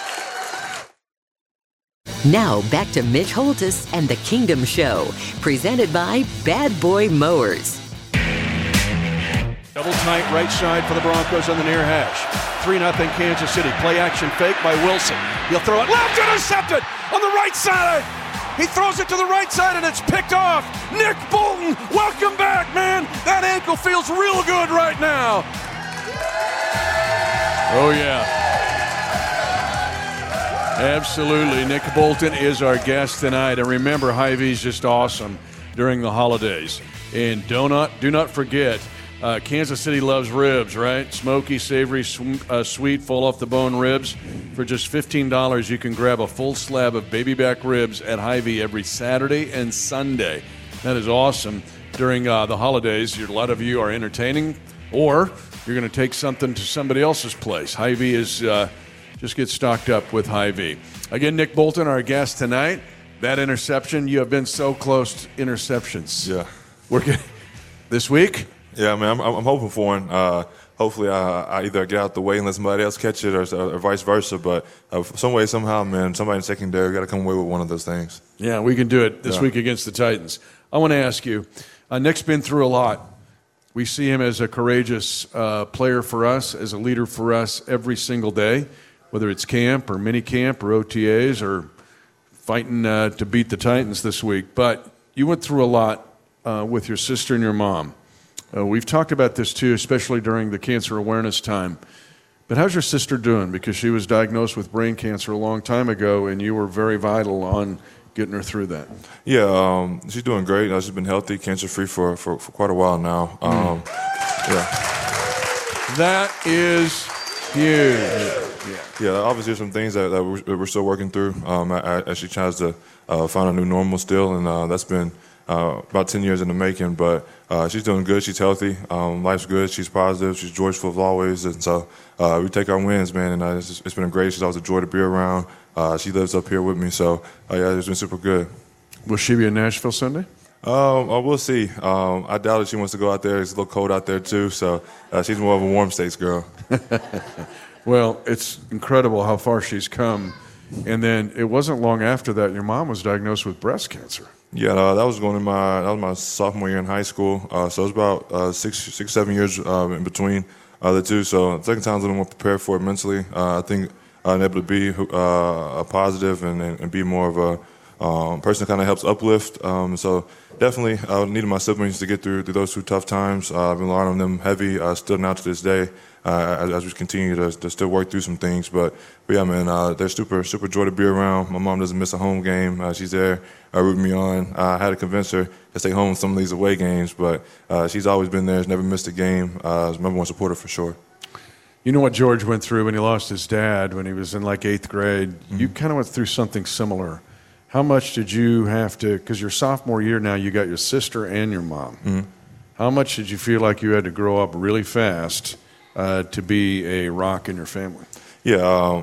Now back to Mitch Holthus and the Kingdom Show, presented by Bad Boy Mowers. Double tight right side for the Broncos on the near hash. three nothing Kansas City. Play action fake by Wilson. He'll throw it left, intercepted on the right side. He throws it to the right side, and it's picked off. Nick Bolton, welcome back, man. That ankle feels real good right now. Oh, yeah. Absolutely. Nick Bolton is our guest tonight. And remember, Hy-Vee's just awesome during the holidays. And do not, do not forget, uh, Kansas City loves ribs, right? Smoky, savory, sw- uh, sweet, full off-the-bone ribs. For just fifteen dollars, you can grab a full slab of baby back ribs at Hy-Vee every Saturday and Sunday. That is awesome. During uh, the holidays, a lot of you are entertaining, or you're going to take something to somebody else's place. Hy-Vee is uh, just get stocked up with Hy-Vee. Again, Nick Bolton, our guest tonight. That interception, you have been so close to interceptions. Yeah. We're getting, this week? Yeah, I mean, I'm, I'm hoping for one. Uh, hopefully, I, I either get out the way and let somebody else catch it, or, or vice versa. But uh, some way, somehow, man, somebody in secondary got to come away with one of those things. Yeah, we can do it this yeah. week against the Titans. I want to ask you, uh, Nick's been through a lot. We see him as a courageous uh, player for us, as a leader for us every single day, whether it's camp or mini camp or O T As or fighting uh, to beat the Titans this week. But you went through a lot uh, with your sister and your mom. Uh, we've talked about this too, especially during the cancer awareness time. But how's your sister doing? Because she was diagnosed with brain cancer a long time ago, and you were very vital on getting her through that. Yeah, um, she's doing great. Uh, she's been healthy, cancer-free for, for, for quite a while now. Um, mm. Yeah. That is huge. Yeah, yeah obviously there's some things that, that, we're, that we're still working through um, as she tries to uh, find a new normal still, and uh, that's been uh, about ten years in the making. But uh, she's doing good. She's healthy. Um, life's good. She's positive. She's joyful as always. And so uh, we take our wins, man, and uh, it's, it's been great. She's always a joy to be around. Uh, she lives up here with me, so uh, yeah, it's been super good. Will she be in Nashville Sunday? Um, uh, we'll see. Um, I doubt if she wants to go out there. It's a little cold out there too, so uh, she's more of a warm states girl. Well, it's incredible how far she's come. And then it wasn't long after that your mom was diagnosed with breast cancer. Yeah, uh, that was going in my that was my sophomore year in high school. Uh, so it was about uh, six, six, seven years uh, in between uh, the two. So the second time I was a little more prepared for it mentally. Uh, I think I was able to be uh, a positive and, and, and be more of a um, person that kind of helps uplift. Um, so definitely, I needed my siblings to get through, through those two tough times. Uh, I've been relying on them heavy, uh, still now to this day. Uh, as, as we continue to, to still work through some things. But, but yeah, man, uh, they're super, super joy to be around. My mom doesn't miss a home game. Uh, she's there uh, rooting me on. Uh, I had to convince her to stay home some of these away games, but uh, she's always been there. She's never missed a game. Uh, she's number one supporter for sure. You know what George went through when he lost his dad when he was in like eighth grade? Mm-hmm. You kind of went through something similar. How much did you have to, because your sophomore year now, you got your sister and your mom. Mm-hmm. How much did you feel like you had to grow up really fast Uh, to be a rock in your family? Yeah, um,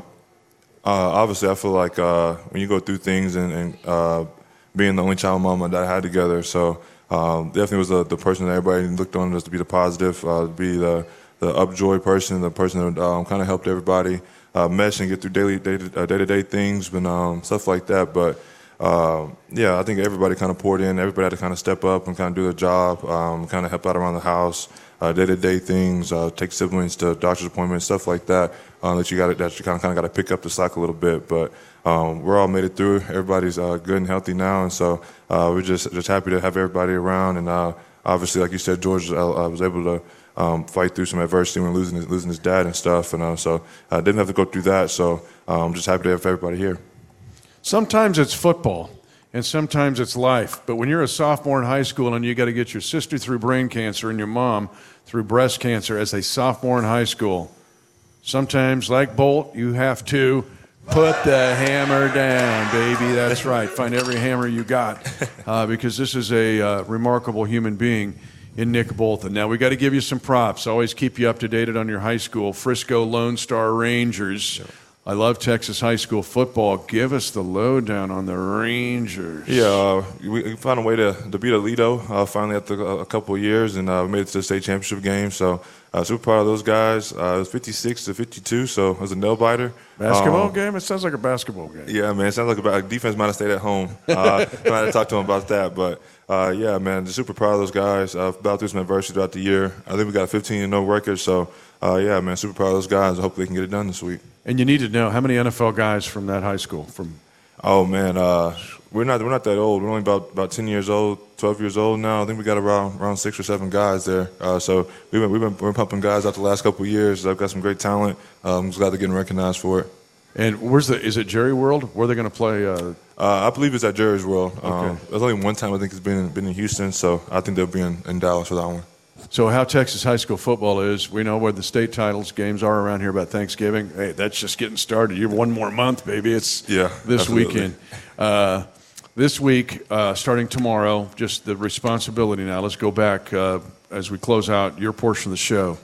uh, obviously I feel like uh, when you go through things and, and uh, being the only child mom and dad I had together, so um, definitely was the, the person that everybody looked on as to be the positive, uh, to be the, the upjoy person, the person that um, kind of helped everybody uh, mesh and get through daily day-to-day, day-to-day things and um, stuff like that. But uh, yeah, I think everybody kind of poured in. Everybody had to kind of step up and kind of do their job, um, kind of help out around the house. Uh, day-to-day things, uh, take siblings to doctor's appointments, stuff like that. Uh, that you got that you kind of kind of got to pick up the slack a little bit. But um, we're all made it through. Everybody's uh, good and healthy now, and so uh, we're just just happy to have everybody around. And uh, obviously, like you said, George uh, was able to um, fight through some adversity when losing his, losing his dad and stuff, and uh, so I uh, didn't have to go through that. So uh, I'm just happy to have everybody here. Sometimes it's football. And sometimes it's life. But when you're a sophomore in high school and you got to get your sister through brain cancer and your mom through breast cancer as a sophomore in high school, sometimes, like Bolt, you have to put the hammer down, baby. That's right. Find every hammer you got uh, because this is a uh, remarkable human being in Nick Bolton. Now, we got to give you some props. Always keep you up to date on your high school. Frisco Lone Star Rangers. Yep. I love Texas high school football. Give us the lowdown on the Rangers. Yeah, uh, we found a way to, to beat Aledo uh, finally after a couple of years, and uh, we made it to the state championship game. So uh, super proud of those guys. Uh, it was fifty-six to fifty-two, so it was a nail biter. Basketball um, game? It sounds like a basketball game. Yeah, man, it sounds like a defense might have stayed at home. Uh, I had to talk to them about that, but uh, yeah, man, just super proud of those guys. Uh, battled through some adversity throughout the year. I think we got a fifteen and oh record, so uh, yeah, man, super proud of those guys. I hope they can get it done this week. And you need to know how many N F L guys from that high school? From oh man, uh, we're not we're not that old. We're only about about ten years old, twelve years old now. I think we got around around six or seven guys there. Uh, so we've been we've been we're pumping guys out the last couple of years. I've got some great talent. Um, I'm just glad they're getting recognized for it. And where's the is it Jerry World? Where are they going to play? Uh... Uh, I believe it's at Jerry's World. Okay. Um, there's only one time I think it's been been in Houston, so I think they'll be in, in Dallas for that one. So how Texas high school football is, we know where the state titles games are around here about Thanksgiving. Hey, that's just getting started. You're one more month, baby. It's yeah, this absolutely. weekend. Uh, this week, uh, starting tomorrow, just the responsibility now. Let's go back uh, as we close out your portion of the show.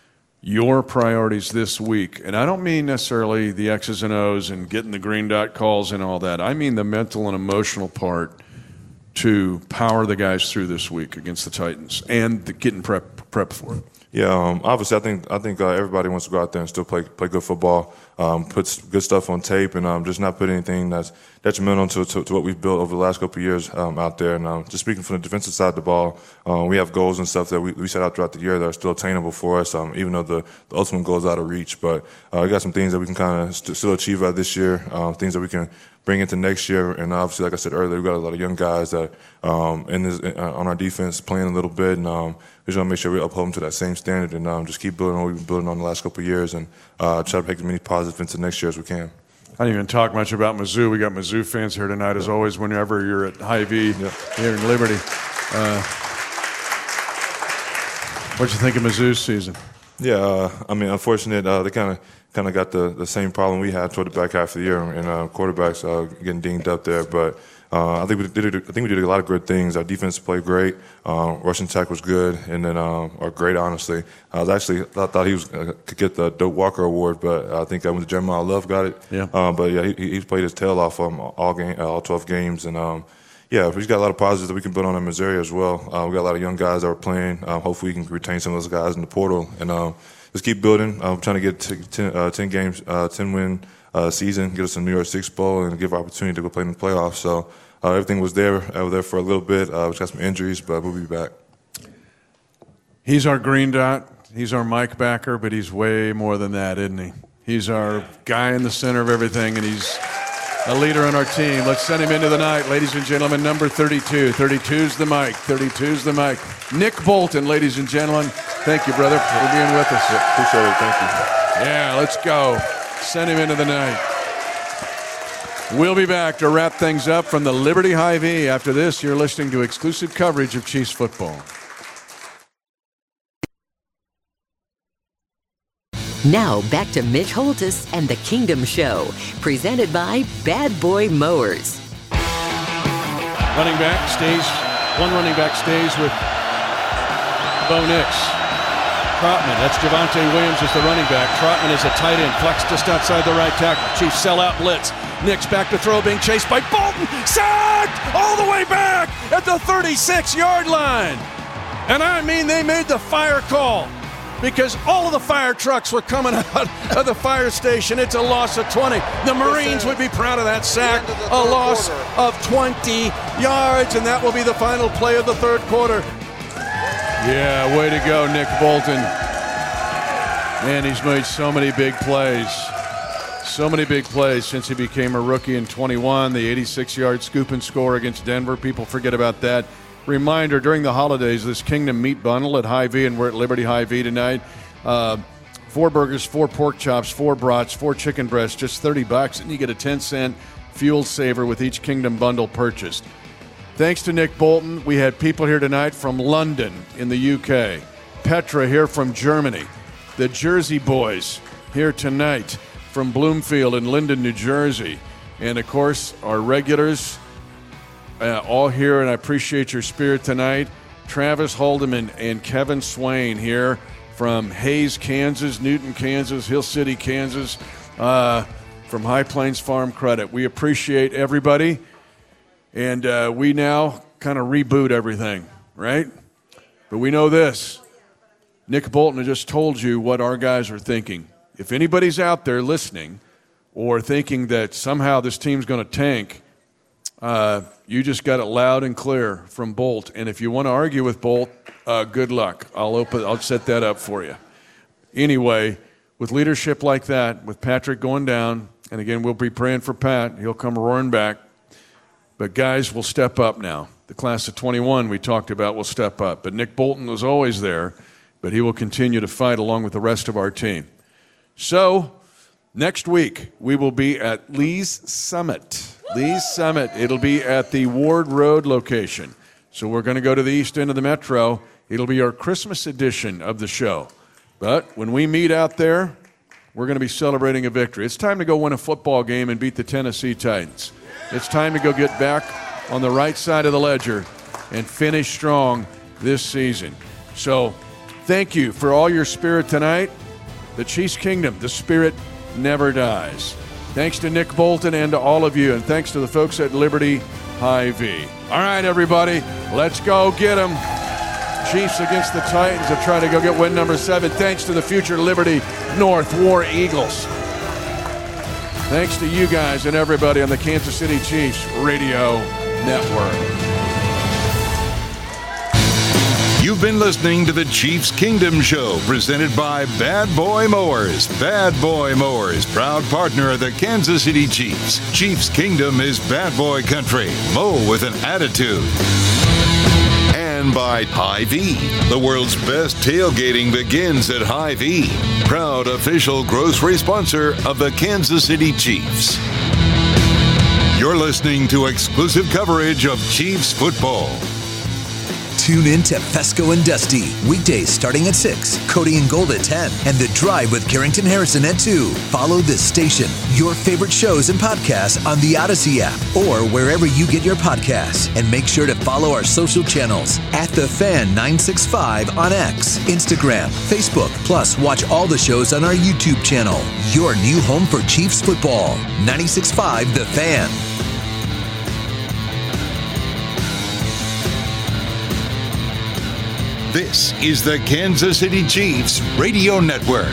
Your priorities this week, and I don't mean necessarily the X's and O's and getting the green dot calls and all that. I mean the mental and emotional part to power the guys through this week against the Titans and the, getting prep prep for it? Yeah, um, obviously, I think I think uh, everybody wants to go out there and still play play good football, um, put good stuff on tape, and um, just not put anything that's detrimental to, to, to what we've built over the last couple of years um, out there. And um, just speaking from the defensive side of the ball, um, we have goals and stuff that we, we set out throughout the year that are still attainable for us, um, even though the, the ultimate goal is out of reach. But uh, we got some things that we can kind of st- still achieve out this year, uh, things that we can bring into next year. And obviously, like I said earlier, we've got a lot of young guys that um, in this, uh, on our defense playing a little bit, and um, we just want to make sure we uphold them to that same standard and um, just keep building on what we've been building on the last couple of years and uh, try to make as many positives into next year as we can. I didn't even talk much about Mizzou. We got Mizzou fans here tonight, as always, whenever you're at Hy-Vee yeah. here in Liberty. Uh, what'd you think of Mizzou's season? Yeah, uh, I mean, unfortunate, uh, they kind of kind of got the, the same problem we had toward the back half of the year, and uh, quarterbacks uh, getting dinged up there. But uh, I think we did. I think we did a lot of good things. Our defense played great. Uh, rushing attack was good, and then um, or great, honestly. I was actually I thought he was uh, could get the Doak Walker Award, but I think that when Jeremiah Love got it. Yeah. Uh, but yeah, he, he's played his tail off um, all game, all twelve games, and. Um, Yeah, we've got a lot of positives that we can build on in Missouri as well. Uh, we got a lot of young guys that are playing. Um, hopefully, we can retain some of those guys in the portal and um, just keep building. I'm trying to get t- ten, uh, ten games, uh, ten win uh, season, get us a New York Six Bowl, and give opportunity to go play in the playoffs. So uh, everything was there. I was there for a little bit. Uh, we got some injuries, but we'll be back. He's our green dot. He's our Mike backer, but he's way more than that, isn't he? He's our guy in the center of everything, and he's a leader on our team. Let's send him into the night, ladies and gentlemen. Number thirty-two. thirty-two's the mic. thirty-two's the mic. Nick Bolton, ladies and gentlemen. Thank you, brother, for being with us. Yeah, appreciate it. Thank you. Yeah, let's go. Send him into the night. We'll be back to wrap things up from the Liberty Hy-Vee. After this, you're listening to exclusive coverage of Chiefs football. Now back to Mitch Holthus and the Kingdom Show, presented by Bad Boy Mowers. Running back stays, one running back stays with Bo Nix. Trotman, that's Javonte Williams as the running back. Trotman is a tight end, flex just outside the right tackle. Chiefs sell out blitz. Nix back to throw, being chased by Bolton. Sacked all the way back at the thirty-six-yard line. And I mean, they made the fire call, because all of the fire trucks were coming out of the fire station. It's a loss of twenty. The Marines would be proud of that sack. A loss of twenty yards, and that will be the final play of the third quarter. Yeah, way to go, Nick Bolton. Man, he's made so many big plays. So many big plays since he became a rookie in twenty-one. The eighty-six-yard scoop and score against Denver. People forget about that. Reminder, during the holidays, this Kingdom Meat Bundle at Hy-Vee, and we're at Liberty Hy-Vee tonight. Uh, four burgers, four pork chops, four brats, four chicken breasts, just thirty bucks, and you get a ten cent fuel saver with each Kingdom bundle purchased. Thanks to Nick Bolton, we had people here tonight from London in the U K. Petra here from Germany. The Jersey Boys here tonight from Bloomfield and Linden, New Jersey. And, of course, our regulars, Uh, all here, and I appreciate your spirit tonight. Travis Haldeman and Kevin Swain here from Hayes, Kansas, Newton, Kansas, Hill City, Kansas, uh, from High Plains Farm Credit. We appreciate everybody, and uh, we now kind of reboot everything, right? But we know this. Nick Bolton just told you what our guys are thinking. If anybody's out there listening or thinking that somehow this team's going to tank, Uh, you just got it loud and clear from Bolt. And if you want to argue with Bolt, uh, good luck. I'll open. I'll set that up for you. Anyway, with leadership like that, with Patrick going down, and again, we'll be praying for Pat. He'll come roaring back. But guys will step up now. The class of twenty-one we talked about will step up. But Nick Bolton was always there, but he will continue to fight along with the rest of our team. So next week, we will be at Lee's Summit. Lee's Summit. It'll be at the Ward Road location. So we're going to go to the east end of the metro. It'll be our Christmas edition of the show. But when we meet out there, we're going to be celebrating a victory. It's time to go win a football game and beat the Tennessee Titans. It's time to go get back on the right side of the ledger and finish strong this season. So thank you for all your spirit tonight. The Chiefs Kingdom, the spirit never dies. Thanks to Nick Bolton and to all of you, and thanks to the folks at Liberty Hy-Vee. All right, everybody, let's go get them. Chiefs against the Titans are trying to go get win number seven, thanks to the future Liberty North War Eagles. Thanks to you guys and everybody on the Kansas City Chiefs Radio Network. You've been listening to the Chiefs Kingdom Show, presented by Bad Boy Mowers. Bad Boy Mowers, proud partner of the Kansas City Chiefs. Chiefs Kingdom is bad boy country. Mow with an attitude. And by Hy-Vee. The world's best tailgating begins at Hy-Vee. Proud official grocery sponsor of the Kansas City Chiefs. You're listening to exclusive coverage of Chiefs football. Tune in to Fesco and Dusty, weekdays starting at six, Cody and Gold at ten, and The Drive with Carrington Harrison at two. Follow this station, your favorite shows and podcasts on the Odyssey app or wherever you get your podcasts. And make sure to follow our social channels at The Fan nine six five on X, Instagram, Facebook. Plus, watch all the shows on our YouTube channel. Your new home for Chiefs football. ninety-six point five The Fan. This is the Kansas City Chiefs Radio Network.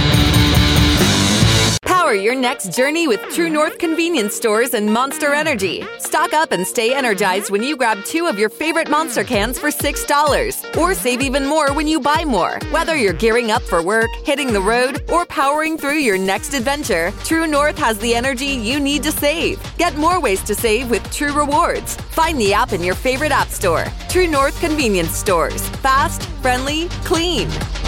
Power your next journey with True North convenience stores and Monster Energy. Stock up and stay energized when you grab two of your favorite Monster cans for six dollars. Or save even more when you buy more. Whether you're gearing up for work, hitting the road, or powering through your next adventure, True North has the energy you need to save. Get more ways to save with True Rewards. Find the app in your favorite app store. True North convenience stores. Fast, friendly, clean.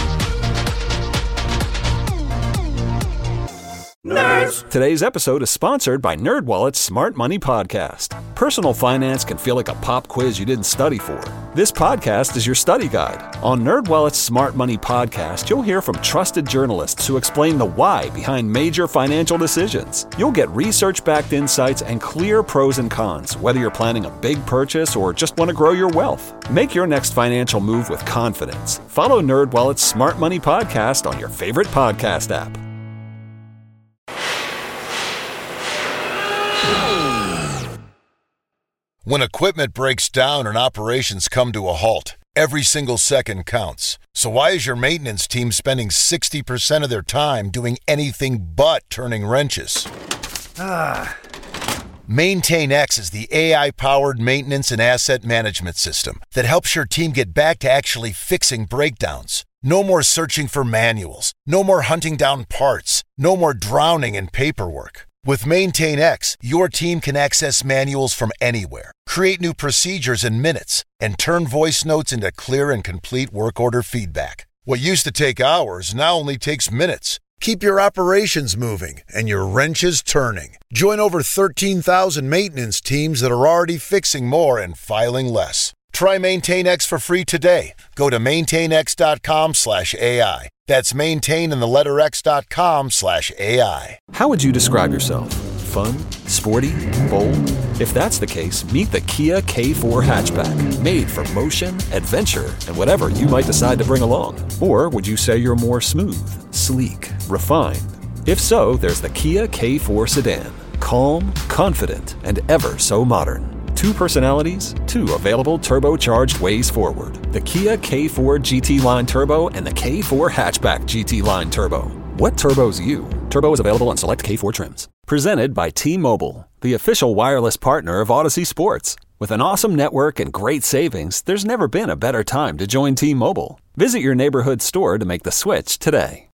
Nerds! Today's episode is sponsored by NerdWallet's Smart Money Podcast. Personal finance can feel like a pop quiz you didn't study for. This podcast is your study guide. On NerdWallet's Smart Money Podcast, you'll hear from trusted journalists who explain the why behind major financial decisions. You'll get research-backed insights and clear pros and cons, whether you're planning a big purchase or just want to grow your wealth. Make your next financial move with confidence. Follow NerdWallet's Smart Money Podcast on your favorite podcast app. When equipment breaks down and operations come to a halt, every single second counts. So why is your maintenance team spending sixty percent of their time doing anything but turning wrenches? Ah. MaintainX is the A I-powered maintenance and asset management system that helps your team get back to actually fixing breakdowns. No more searching for manuals. No more hunting down parts. No more drowning in paperwork. With MaintainX, your team can access manuals from anywhere, create new procedures in minutes, and turn voice notes into clear and complete work order feedback. What used to take hours now only takes minutes. Keep your operations moving and your wrenches turning. Join over thirteen thousand maintenance teams that are already fixing more and filing less. Try MaintainX for free today. Go to maintainx.com slash AI. That's maintain in the letter x.com slash AI. How would you describe yourself? Fun? Sporty? Bold? If that's the case, meet the Kia K four hatchback. Made for motion, adventure, and whatever you might decide to bring along. Or would you say you're more smooth, sleek, refined? If so, there's the Kia K four sedan. Calm, confident, and ever so modern. Two personalities, two available turbocharged ways forward. The Kia K four G T Line Turbo and the K four Hatchback G T Line Turbo. What turbo's you? Turbo is available on select K four trims. Presented by T-Mobile, the official wireless partner of Odyssey Sports. With an awesome network and great savings, there's never been a better time to join T-Mobile. Visit your neighborhood store to make the switch today.